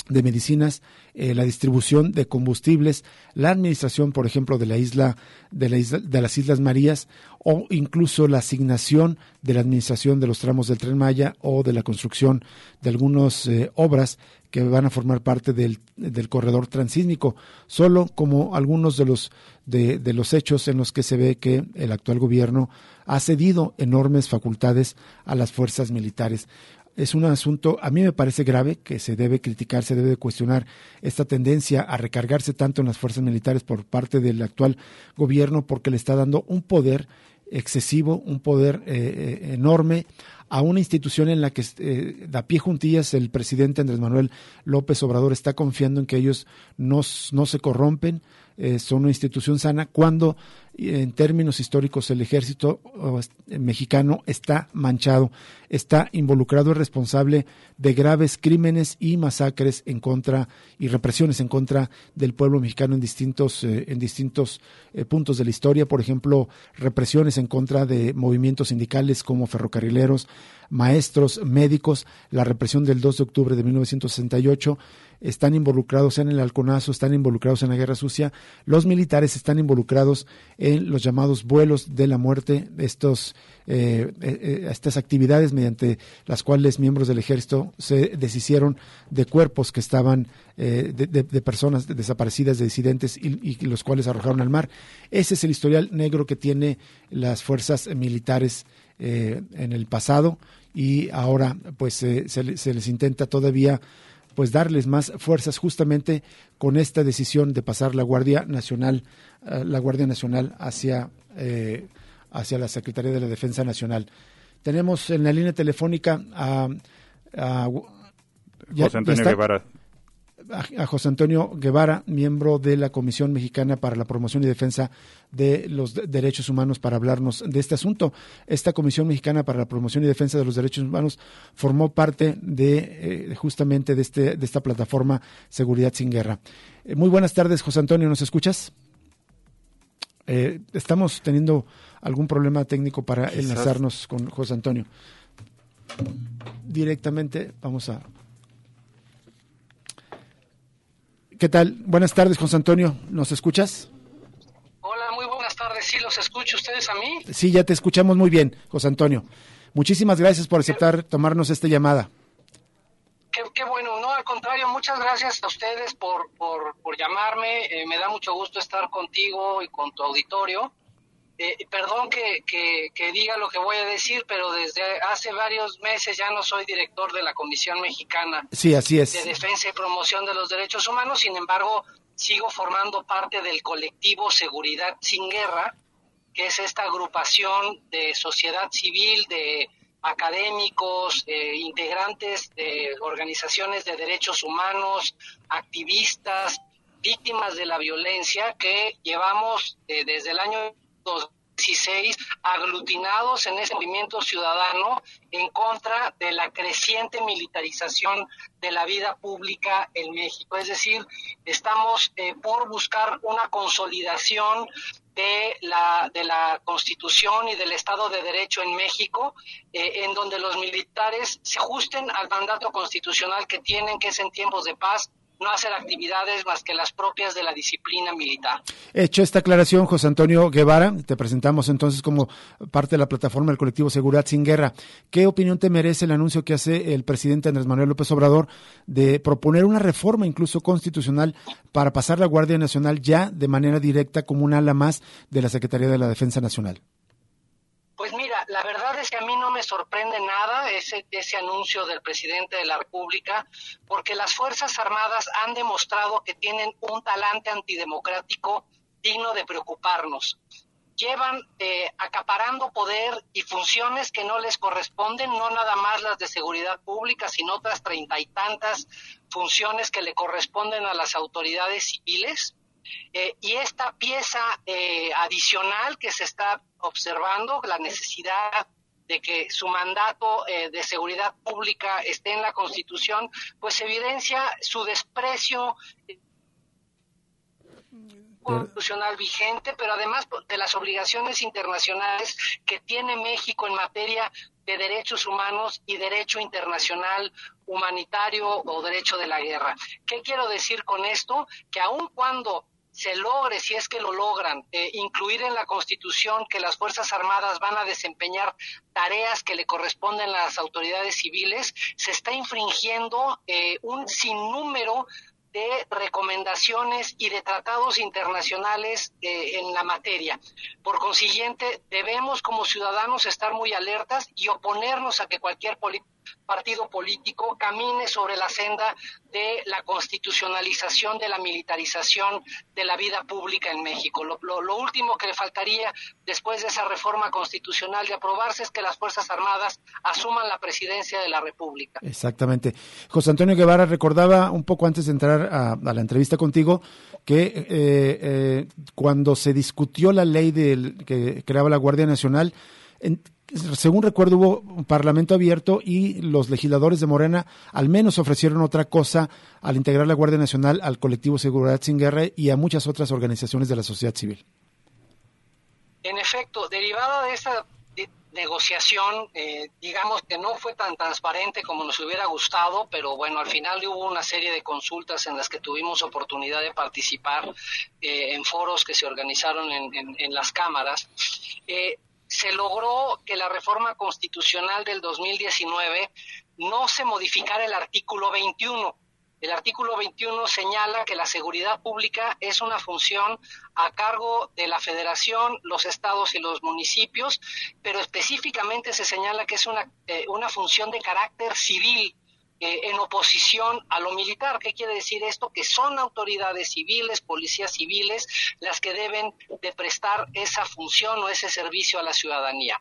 Speaker 3: de medicinas, la distribución de combustibles, la administración, por ejemplo, de las Islas Marías, o incluso la asignación de la administración de los tramos del Tren Maya o de la construcción de algunas obras que van a formar parte del corredor transísmico, solo como algunos de los hechos en los que se ve que el actual gobierno ha cedido enormes facultades a las fuerzas militares. Es un asunto, a mí me parece grave, que se debe criticar, se debe cuestionar esta tendencia a recargarse tanto en las fuerzas militares por parte del actual gobierno, porque le está dando un poder excesivo, un poder enorme a una institución en la que da pie juntillas el presidente Andrés Manuel López Obrador está confiando en que ellos no se corrompen, son una institución sana, cuando en términos históricos el ejército mexicano está manchado, está involucrado y responsable de graves crímenes y masacres en contra y represiones en contra del pueblo mexicano en distintos puntos de la historia. Por ejemplo, represiones en contra de movimientos sindicales como ferrocarrileros, maestros, médicos, la represión del 2 de octubre de 1968, están involucrados en el halconazo, están involucrados en la guerra sucia, los militares están involucrados en los llamados vuelos de la muerte, estas actividades mediante las cuales miembros del ejército se deshicieron de cuerpos que estaban de personas desaparecidas, de disidentes, y los cuales arrojaron al mar. Ese es el historial negro que tiene las fuerzas militares en el pasado, y ahora pues se les intenta todavía pues darles más fuerzas justamente con esta decisión de pasar la Guardia Nacional hacia la Secretaría de la Defensa Nacional. Tenemos en la línea telefónica a
Speaker 2: José Antonio Guevara.
Speaker 3: A José Antonio Guevara, miembro de la Comisión Mexicana para la Promoción y Defensa de los Derechos Humanos, para hablarnos de este asunto. Esta Comisión Mexicana para la Promoción y Defensa de los Derechos Humanos formó parte justamente de esta plataforma Seguridad Sin Guerra. Muy buenas tardes, José Antonio, ¿nos escuchas? Estamos teniendo algún problema técnico para enlazarnos con José Antonio. Directamente vamos a... ¿Qué tal? Buenas tardes, José Antonio. ¿Nos escuchas?
Speaker 7: Hola, muy buenas tardes. ¿Sí los escucho ustedes a mí?
Speaker 3: Sí, ya te escuchamos muy bien, José Antonio. Muchísimas gracias por tomarnos esta llamada.
Speaker 7: Qué bueno. No, al contrario, muchas gracias a ustedes por llamarme. Me da mucho gusto estar contigo y con tu auditorio. Perdón que diga lo que voy a decir, pero desde hace varios meses ya no soy director de la Comisión Mexicana
Speaker 3: sí, así es.
Speaker 7: de Defensa y Promoción de los Derechos Humanos. Sin embargo, sigo formando parte del colectivo Seguridad Sin Guerra, que es esta agrupación de sociedad civil, de académicos, integrantes de organizaciones de derechos humanos, activistas, víctimas de la violencia, que llevamos desde el año 2016 aglutinados en ese movimiento ciudadano en contra de la creciente militarización de la vida pública en México. Es decir, estamos por buscar una consolidación de la Constitución y del Estado de Derecho en México, en donde los militares se ajusten al mandato constitucional que tienen, que es en tiempos de paz no hacer actividades más que las propias de la disciplina militar. Hecho
Speaker 3: esta aclaración, José Antonio Guevara, te presentamos entonces como parte de la plataforma del colectivo Seguridad Sin Guerra. ¿Qué opinión te merece el anuncio que hace el presidente Andrés Manuel López Obrador de proponer una reforma incluso constitucional para pasar la Guardia Nacional ya de manera directa como un ala más de la Secretaría de la Defensa Nacional?
Speaker 7: Pues mira, la verdad es que a mí no me sorprende nada ese anuncio del presidente de la República, porque las Fuerzas Armadas han demostrado que tienen un talante antidemocrático digno de preocuparnos. Llevan acaparando poder y funciones que no les corresponden, no nada más las de seguridad pública, sino otras 30 y tantas funciones que le corresponden a las autoridades civiles. Y esta pieza adicional que se está observando, la necesidad de que su mandato de seguridad pública esté en la Constitución, pues evidencia su desprecio constitucional vigente, pero además de las obligaciones internacionales que tiene México en materia de derechos humanos y derecho internacional humanitario o derecho de la guerra. ¿Qué quiero decir con esto? Que aun cuando se logre, si es que lo logran, incluir en la Constitución que las Fuerzas Armadas van a desempeñar tareas que le corresponden a las autoridades civiles, se está infringiendo un sinnúmero de recomendaciones y de tratados internacionales en la materia. Por consiguiente, debemos como ciudadanos estar muy alertas y oponernos a que cualquier partido político camine sobre la senda de la constitucionalización, de la militarización de la vida pública en México. Lo último que le faltaría después de esa reforma constitucional de aprobarse es que las Fuerzas Armadas asuman la presidencia de la República.
Speaker 3: Exactamente. José Antonio Guevara recordaba un poco antes de entrar a la entrevista contigo que cuando se discutió la ley que creaba la Guardia Nacional, según recuerdo, hubo un parlamento abierto y los legisladores de Morena al menos ofrecieron otra cosa al integrar la Guardia Nacional al colectivo Seguridad Sin Guerra y a muchas otras organizaciones de la sociedad civil.
Speaker 7: En efecto, derivada de esa negociación, digamos que no fue tan transparente como nos hubiera gustado, pero bueno, al final hubo una serie de consultas en las que tuvimos oportunidad de participar en foros que se organizaron en las cámaras. Se logró que la reforma constitucional del 2019 no se modificara el artículo 21. El artículo 21 señala que la seguridad pública es una función a cargo de la Federación, los estados y los municipios, pero específicamente se señala que es una función de carácter civil, en oposición a lo militar. ¿Qué quiere decir esto? Que son autoridades civiles, policías civiles, las que deben de prestar esa función o ese servicio a la ciudadanía.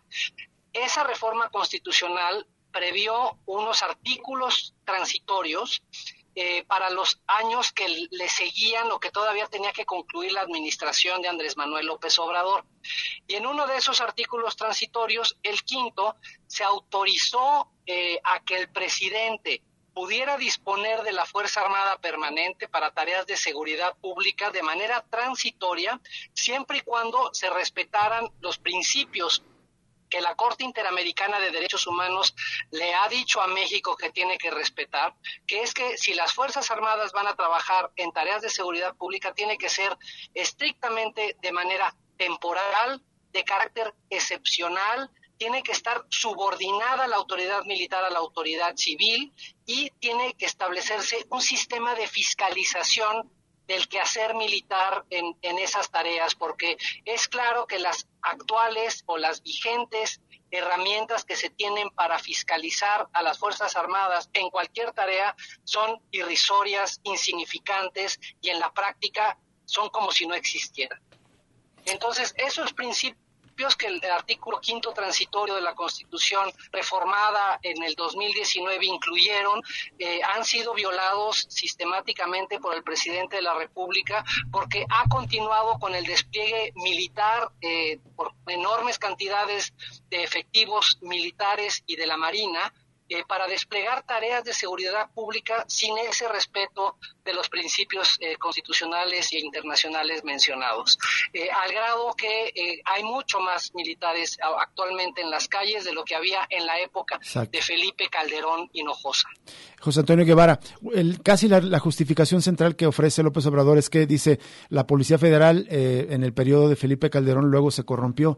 Speaker 7: Esa reforma constitucional previó unos artículos transitorios para los años que le seguían o que todavía tenía que concluir la administración de Andrés Manuel López Obrador. Y en uno de esos artículos transitorios, el quinto, se autorizó a que el presidente pudiera disponer de la Fuerza Armada Permanente para tareas de seguridad pública de manera transitoria, siempre y cuando se respetaran los principios que la Corte Interamericana de Derechos Humanos le ha dicho a México que tiene que respetar, que es que si las Fuerzas Armadas van a trabajar en tareas de seguridad pública, tiene que ser estrictamente de manera temporal, de carácter excepcional, tiene que estar subordinada la autoridad militar a la autoridad civil y tiene que establecerse un sistema de fiscalización del quehacer militar en esas tareas, porque es claro que las actuales o las vigentes herramientas que se tienen para fiscalizar a las Fuerzas Armadas en cualquier tarea son irrisorias, insignificantes y en la práctica son como si no existieran. Entonces, esos principios que el artículo quinto transitorio de la Constitución reformada en el 2019 incluyeron, han sido violados sistemáticamente por el presidente de la República, porque ha continuado con el despliegue militar por enormes cantidades de efectivos militares y de la Marina, para desplegar tareas de seguridad pública sin ese respeto de los principios constitucionales e internacionales mencionados, al grado que hay mucho más militares actualmente en las calles de lo que había en la época de Felipe Calderón Hinojosa.
Speaker 3: José Antonio Guevara, casi la justificación central que ofrece López Obrador es que dice la Policía Federal en el periodo de Felipe Calderón luego se corrompió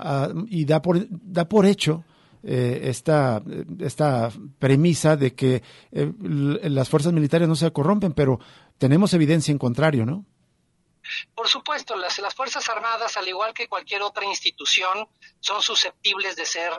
Speaker 3: y da por hecho esta premisa de que las fuerzas militares no se corrompen, pero tenemos evidencia en contrario, ¿no?
Speaker 7: Por supuesto, las Fuerzas Armadas, al igual que cualquier otra institución, son susceptibles de ser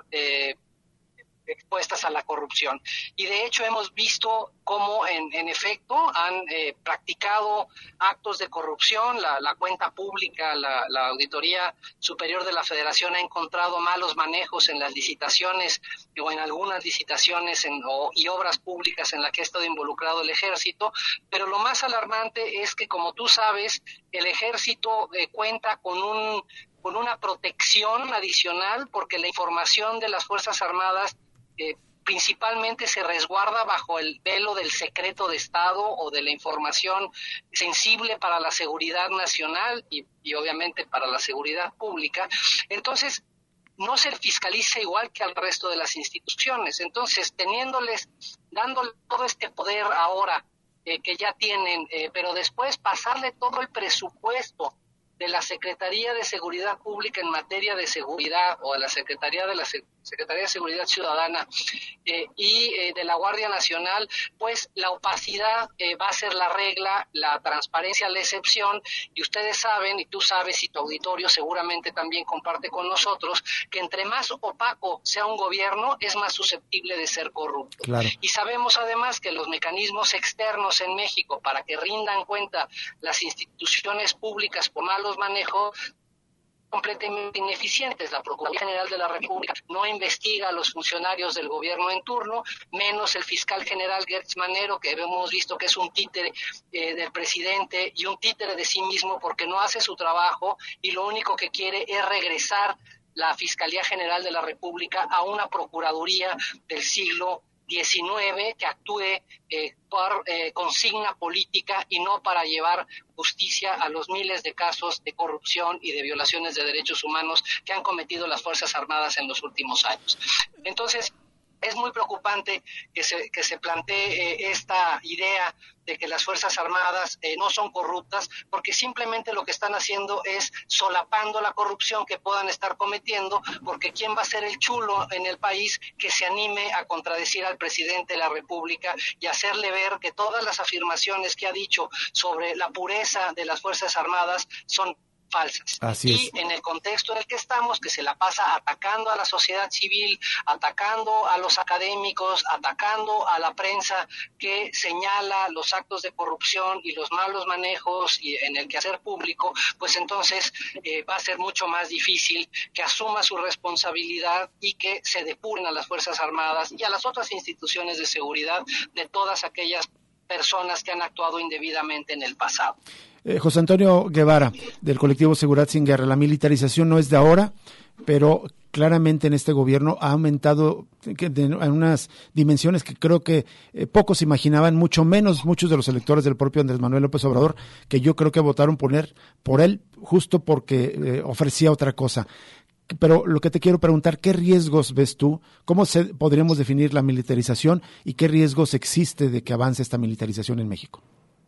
Speaker 7: expuestas a la corrupción. Y de hecho hemos visto cómo en efecto han practicado actos de corrupción. La cuenta pública, la Auditoría Superior de la Federación ha encontrado malos manejos en las licitaciones o en algunas licitaciones y obras públicas en las que ha estado involucrado el Ejército, pero lo más alarmante es que, como tú sabes, el Ejército cuenta con una protección adicional porque la información de las Fuerzas Armadas principalmente se resguarda bajo el velo del secreto de Estado o de la información sensible para la seguridad nacional y obviamente para la seguridad pública. Entonces, no se fiscalice igual que al resto de las instituciones. Entonces, dándole todo este poder ahora que ya tienen, pero después pasarle todo el presupuesto de la Secretaría de Seguridad Pública en materia de seguridad, o de la Secretaría de Seguridad Ciudadana y de la Guardia Nacional, pues la opacidad va a ser la regla, la transparencia la excepción, y ustedes saben, y tú sabes, y tu auditorio seguramente también comparte con nosotros, que entre más opaco sea un gobierno, es más susceptible de ser corrupto.
Speaker 3: Claro.
Speaker 7: Y sabemos además que los mecanismos externos en México para que rindan cuenta las instituciones públicas por malos manejos completamente ineficientes. La Procuraduría General de la República no investiga a los funcionarios del gobierno en turno, menos el fiscal general Gertz Manero, que hemos visto que es un títere del presidente y un títere de sí mismo porque no hace su trabajo y lo único que quiere es regresar la Fiscalía General de la República a una procuraduría del siglo XIX que actúe por consigna política y no para llevar justicia a los miles de casos de corrupción y de violaciones de derechos humanos que han cometido las Fuerzas Armadas en los últimos años. Entonces, es muy preocupante que se plantee esta idea de que las Fuerzas Armadas no son corruptas, porque simplemente lo que están haciendo es solapando la corrupción que puedan estar cometiendo, porque ¿quién va a ser el chulo en el país que se anime a contradecir al presidente de la República y hacerle ver que todas las afirmaciones que ha dicho sobre la pureza de las Fuerzas Armadas son falsas?
Speaker 3: Así es.
Speaker 7: Y en el contexto en el que estamos, que se la pasa atacando a la sociedad civil, atacando a los académicos, atacando a la prensa que señala los actos de corrupción y los malos manejos y en el quehacer público, pues entonces va a ser mucho más difícil que asuma su responsabilidad y que se depuren a las Fuerzas Armadas y a las otras instituciones de seguridad de todas aquellas personas que han actuado indebidamente en el pasado.
Speaker 3: José Antonio Guevara, del colectivo Seguridad Sin Guerra, la militarización no es de ahora, pero claramente en este gobierno ha aumentado en unas dimensiones que creo que pocos imaginaban, mucho menos muchos de los electores del propio Andrés Manuel López Obrador, que yo creo que votaron por él justo porque ofrecía otra cosa. Pero lo que te quiero preguntar, ¿qué riesgos ves tú? ¿Cómo podríamos definir la militarización y qué riesgos existe de que avance esta militarización en México?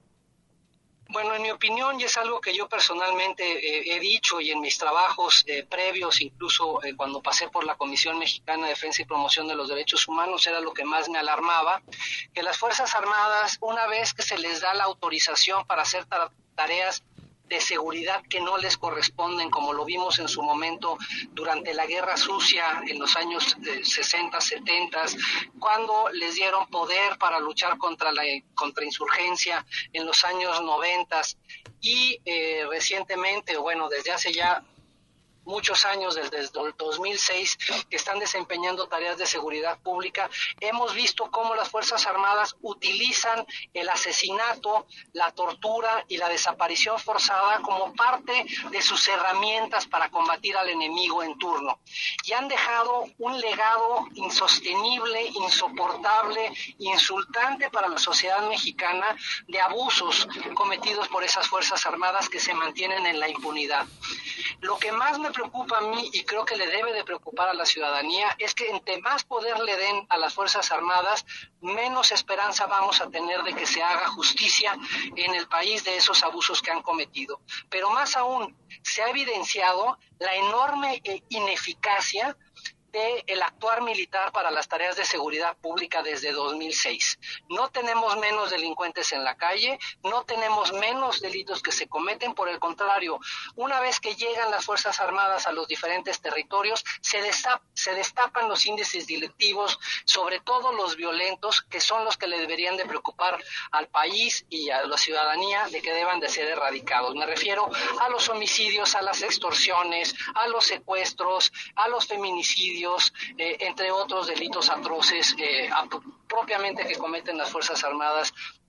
Speaker 7: Bueno, en mi opinión, y es algo que yo personalmente he dicho y en mis trabajos previos, incluso cuando pasé por la Comisión Mexicana de Defensa y Promoción de los Derechos Humanos, era lo que más me alarmaba, que las Fuerzas Armadas, una vez que se les da la autorización para hacer tareas de seguridad que no les corresponden, como lo vimos en su momento durante la Guerra Sucia en los años 60, 70, cuando les dieron poder para luchar contra insurgencia en los años 90 y recientemente, bueno, desde hace ya muchos años, desde el 2006, que están desempeñando tareas de seguridad pública, hemos visto cómo las Fuerzas Armadas utilizan el asesinato, la tortura y la desaparición forzada como parte de sus herramientas para combatir al enemigo en turno. Y han dejado un legado insostenible, insoportable, insultante para la sociedad mexicana de abusos cometidos por esas Fuerzas Armadas que se mantienen en la impunidad. Lo que más me preocupa a mí, y creo que le debe de preocupar a la ciudadanía, es que entre más poder le den a las Fuerzas Armadas, menos esperanza vamos a tener de que se haga justicia en el país de esos abusos que han cometido. Pero más aún, se ha evidenciado la enorme ineficacia del actuar militar para las tareas de seguridad pública desde 2006. No tenemos menos delincuentes en la calle, no tenemos menos delitos que se cometen, por el contrario, una vez que llegan las Fuerzas Armadas a los diferentes territorios, se destapan los índices delictivos, sobre todo los violentos, que son los que le deberían de preocupar al país y a la ciudadanía de que deban de ser erradicados. Me refiero a los homicidios, a las extorsiones, a los secuestros, a los feminicidios, entre otros delitos atroces propiamente que cometen las Fuerzas Armadas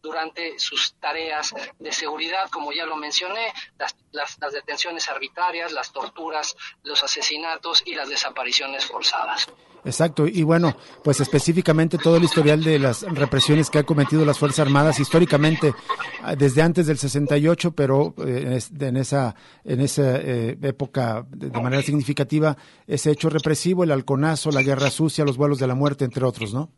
Speaker 7: durante sus tareas de seguridad, como ya lo mencioné, las detenciones arbitrarias, las torturas, los asesinatos y las desapariciones forzadas.
Speaker 3: Exacto, y bueno, pues específicamente todo el historial de las represiones que han cometido las Fuerzas Armadas históricamente, desde antes del 68, pero en esa época de manera significativa, ese hecho represivo, el halconazo, la guerra sucia, los vuelos de la muerte, entre otros, ¿no?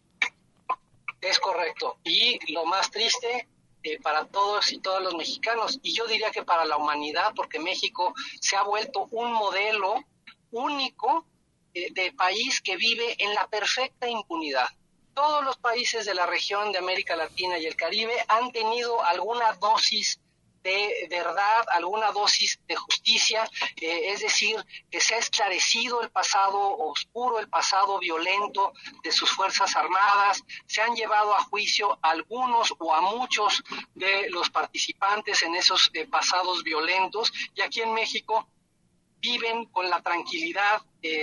Speaker 7: Es correcto, y lo más triste para todos y todas los mexicanos, y yo diría que para la humanidad, porque México se ha vuelto un modelo único de país que vive en la perfecta impunidad. Todos los países de la región de América Latina y el Caribe han tenido alguna dosis de verdad, alguna dosis de justicia, es decir, que se ha esclarecido el pasado oscuro, el pasado violento de sus Fuerzas Armadas, se han llevado a juicio a algunos o a muchos de los participantes en esos pasados violentos, y aquí en México viven con la tranquilidad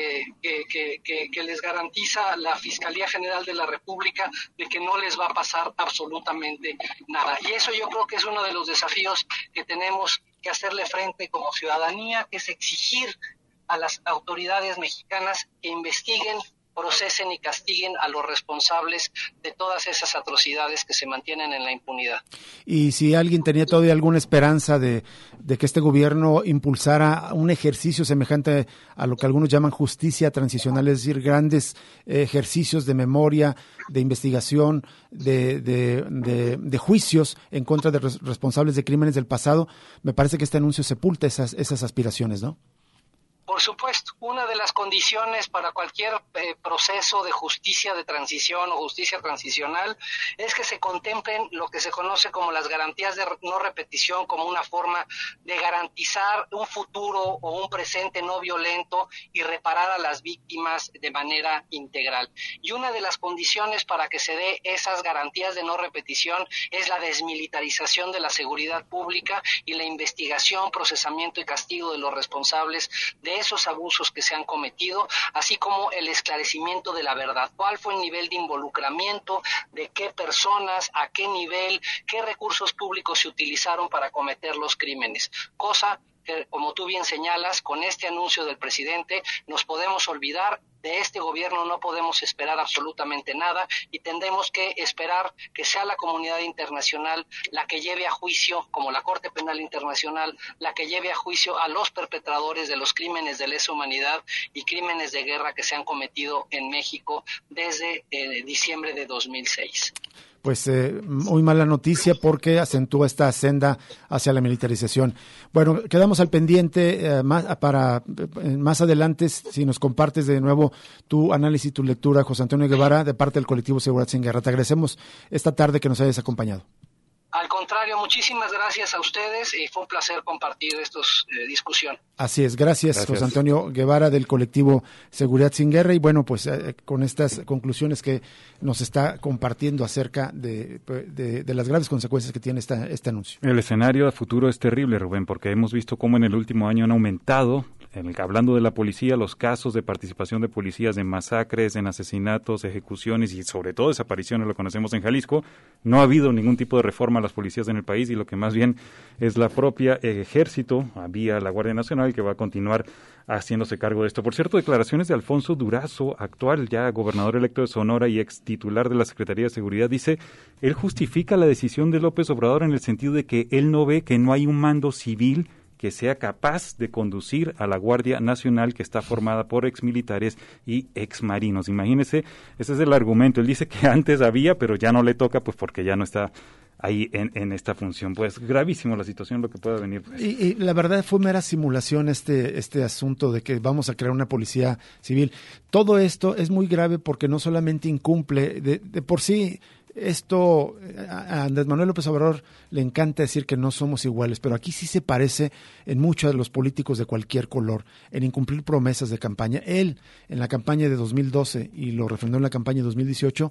Speaker 7: que les garantiza la Fiscalía General de la República de que no les va a pasar absolutamente nada. Y eso yo creo que es uno de los desafíos que tenemos que hacerle frente como ciudadanía, que es exigir a las autoridades mexicanas que investiguen, procesen y castiguen a los responsables de todas esas atrocidades que se mantienen en la impunidad.
Speaker 3: Y si alguien tenía todavía alguna esperanza de que este gobierno impulsara un ejercicio semejante a lo que algunos llaman justicia transicional, es decir, grandes ejercicios de memoria, de investigación, de juicios en contra de responsables de crímenes del pasado, me parece que este anuncio sepulta esas aspiraciones, ¿no?
Speaker 7: Por supuesto, una de las condiciones para cualquier proceso de justicia de transición o justicia transicional es que se contemplen lo que se conoce como las garantías de no repetición, como una forma de garantizar un futuro o un presente no violento y reparar a las víctimas de manera integral. Y una de las condiciones para que se dé esas garantías de no repetición es la desmilitarización de la seguridad pública y la investigación, procesamiento y castigo de los responsables de esos abusos que se han cometido, así como el esclarecimiento de la verdad. ¿Cuál fue el nivel de involucramiento? ¿De qué personas? ¿A qué nivel? ¿Qué recursos públicos se utilizaron para cometer los crímenes? Cosa que, como tú bien señalas, con este anuncio del presidente nos podemos olvidar. De este gobierno no podemos esperar absolutamente nada y tendremos que esperar que sea la comunidad internacional la que lleve a juicio, como la Corte Penal Internacional, la que lleve a juicio a los perpetradores de los crímenes de lesa humanidad y crímenes de guerra que se han cometido en México desde diciembre de 2006.
Speaker 3: Pues muy mala noticia porque acentúa esta senda hacia la militarización. Bueno, quedamos al pendiente para más adelante, si nos compartes de nuevo tu análisis, tu lectura, José Antonio Guevara, de parte del colectivo Seguridad Sin Guerra. Te agradecemos esta tarde que nos hayas acompañado.
Speaker 7: Al contrario, muchísimas gracias a ustedes y fue un placer compartir esta discusión.
Speaker 3: Así es, gracias José Antonio Guevara del colectivo Seguridad Sin Guerra y bueno, pues con estas conclusiones que nos está compartiendo acerca de las graves consecuencias que tiene este anuncio.
Speaker 2: El escenario a futuro es terrible, Rubén, porque hemos visto cómo en el último año han aumentado, hablando de la policía, los casos de participación de policías en masacres, en asesinatos, ejecuciones y sobre todo desapariciones, lo conocemos en Jalisco. No ha habido ningún tipo de reforma a las policías en el país y lo que más bien es la propia ejército, vía la Guardia Nacional, que va a continuar haciéndose cargo de esto. Por cierto, declaraciones de Alfonso Durazo, actual ya gobernador electo de Sonora y ex titular de la Secretaría de Seguridad, dice, él justifica la decisión de López Obrador en el sentido de que él no ve que no hay un mando civil que sea capaz de conducir a la Guardia Nacional, que está formada por exmilitares y exmarinos. Imagínese, ese es el argumento. Él dice que antes había, pero ya no le toca, pues porque ya no está ahí en esta función. Pues gravísimo la situación, lo que pueda venir. Pues.
Speaker 3: Y la verdad fue mera simulación este asunto de que vamos a crear una policía civil. Todo esto es muy grave porque no solamente incumple, de por sí. Esto, a Andrés Manuel López Obrador le encanta decir que no somos iguales, pero aquí sí se parece en mucho a los políticos de cualquier color, en incumplir promesas de campaña. Él, en la campaña de 2012, y lo refrendó en la campaña de 2018,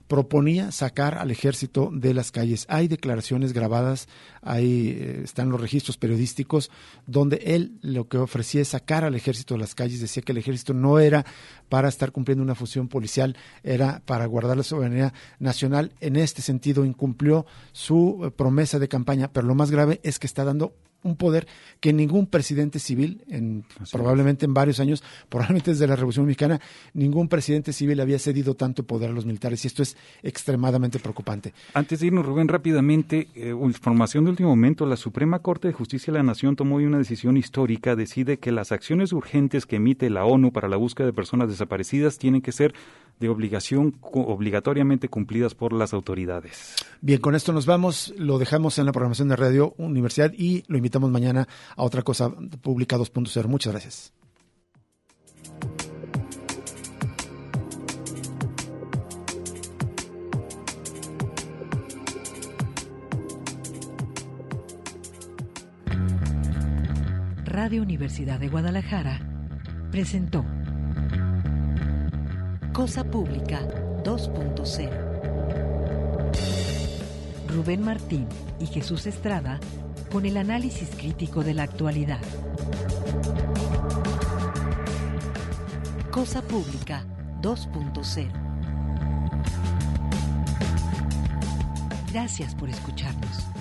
Speaker 3: proponía sacar al ejército de las calles. Hay declaraciones grabadas, están los registros periodísticos, donde él lo que ofrecía es sacar al ejército de las calles. Decía que el ejército no era para estar cumpliendo una función policial, era para guardar la soberanía nacional. En este sentido incumplió su promesa de campaña, pero lo más grave es que está dando un poder que ningún presidente civil, probablemente en varios años, probablemente desde la Revolución Mexicana, ningún presidente civil había cedido tanto poder a los militares, y esto es extremadamente preocupante.
Speaker 2: Antes de irnos, Rubén, rápidamente, información de último momento, la Suprema Corte de Justicia de la Nación tomó hoy una decisión histórica, decide que las acciones urgentes que emite la ONU para la búsqueda de personas desaparecidas tienen que ser de obligatoriamente cumplidas por las autoridades.
Speaker 3: Bien, con esto nos vamos, lo dejamos en la programación de Radio Universidad y lo invitamos mañana a Otra Cosa Pública 2.0. Muchas gracias.
Speaker 1: Radio Universidad de Guadalajara presentó Cosa Pública 2.0. Rubén Martín y Jesús Estrada con el análisis crítico de la actualidad. Cosa Pública 2.0. Gracias por escucharnos.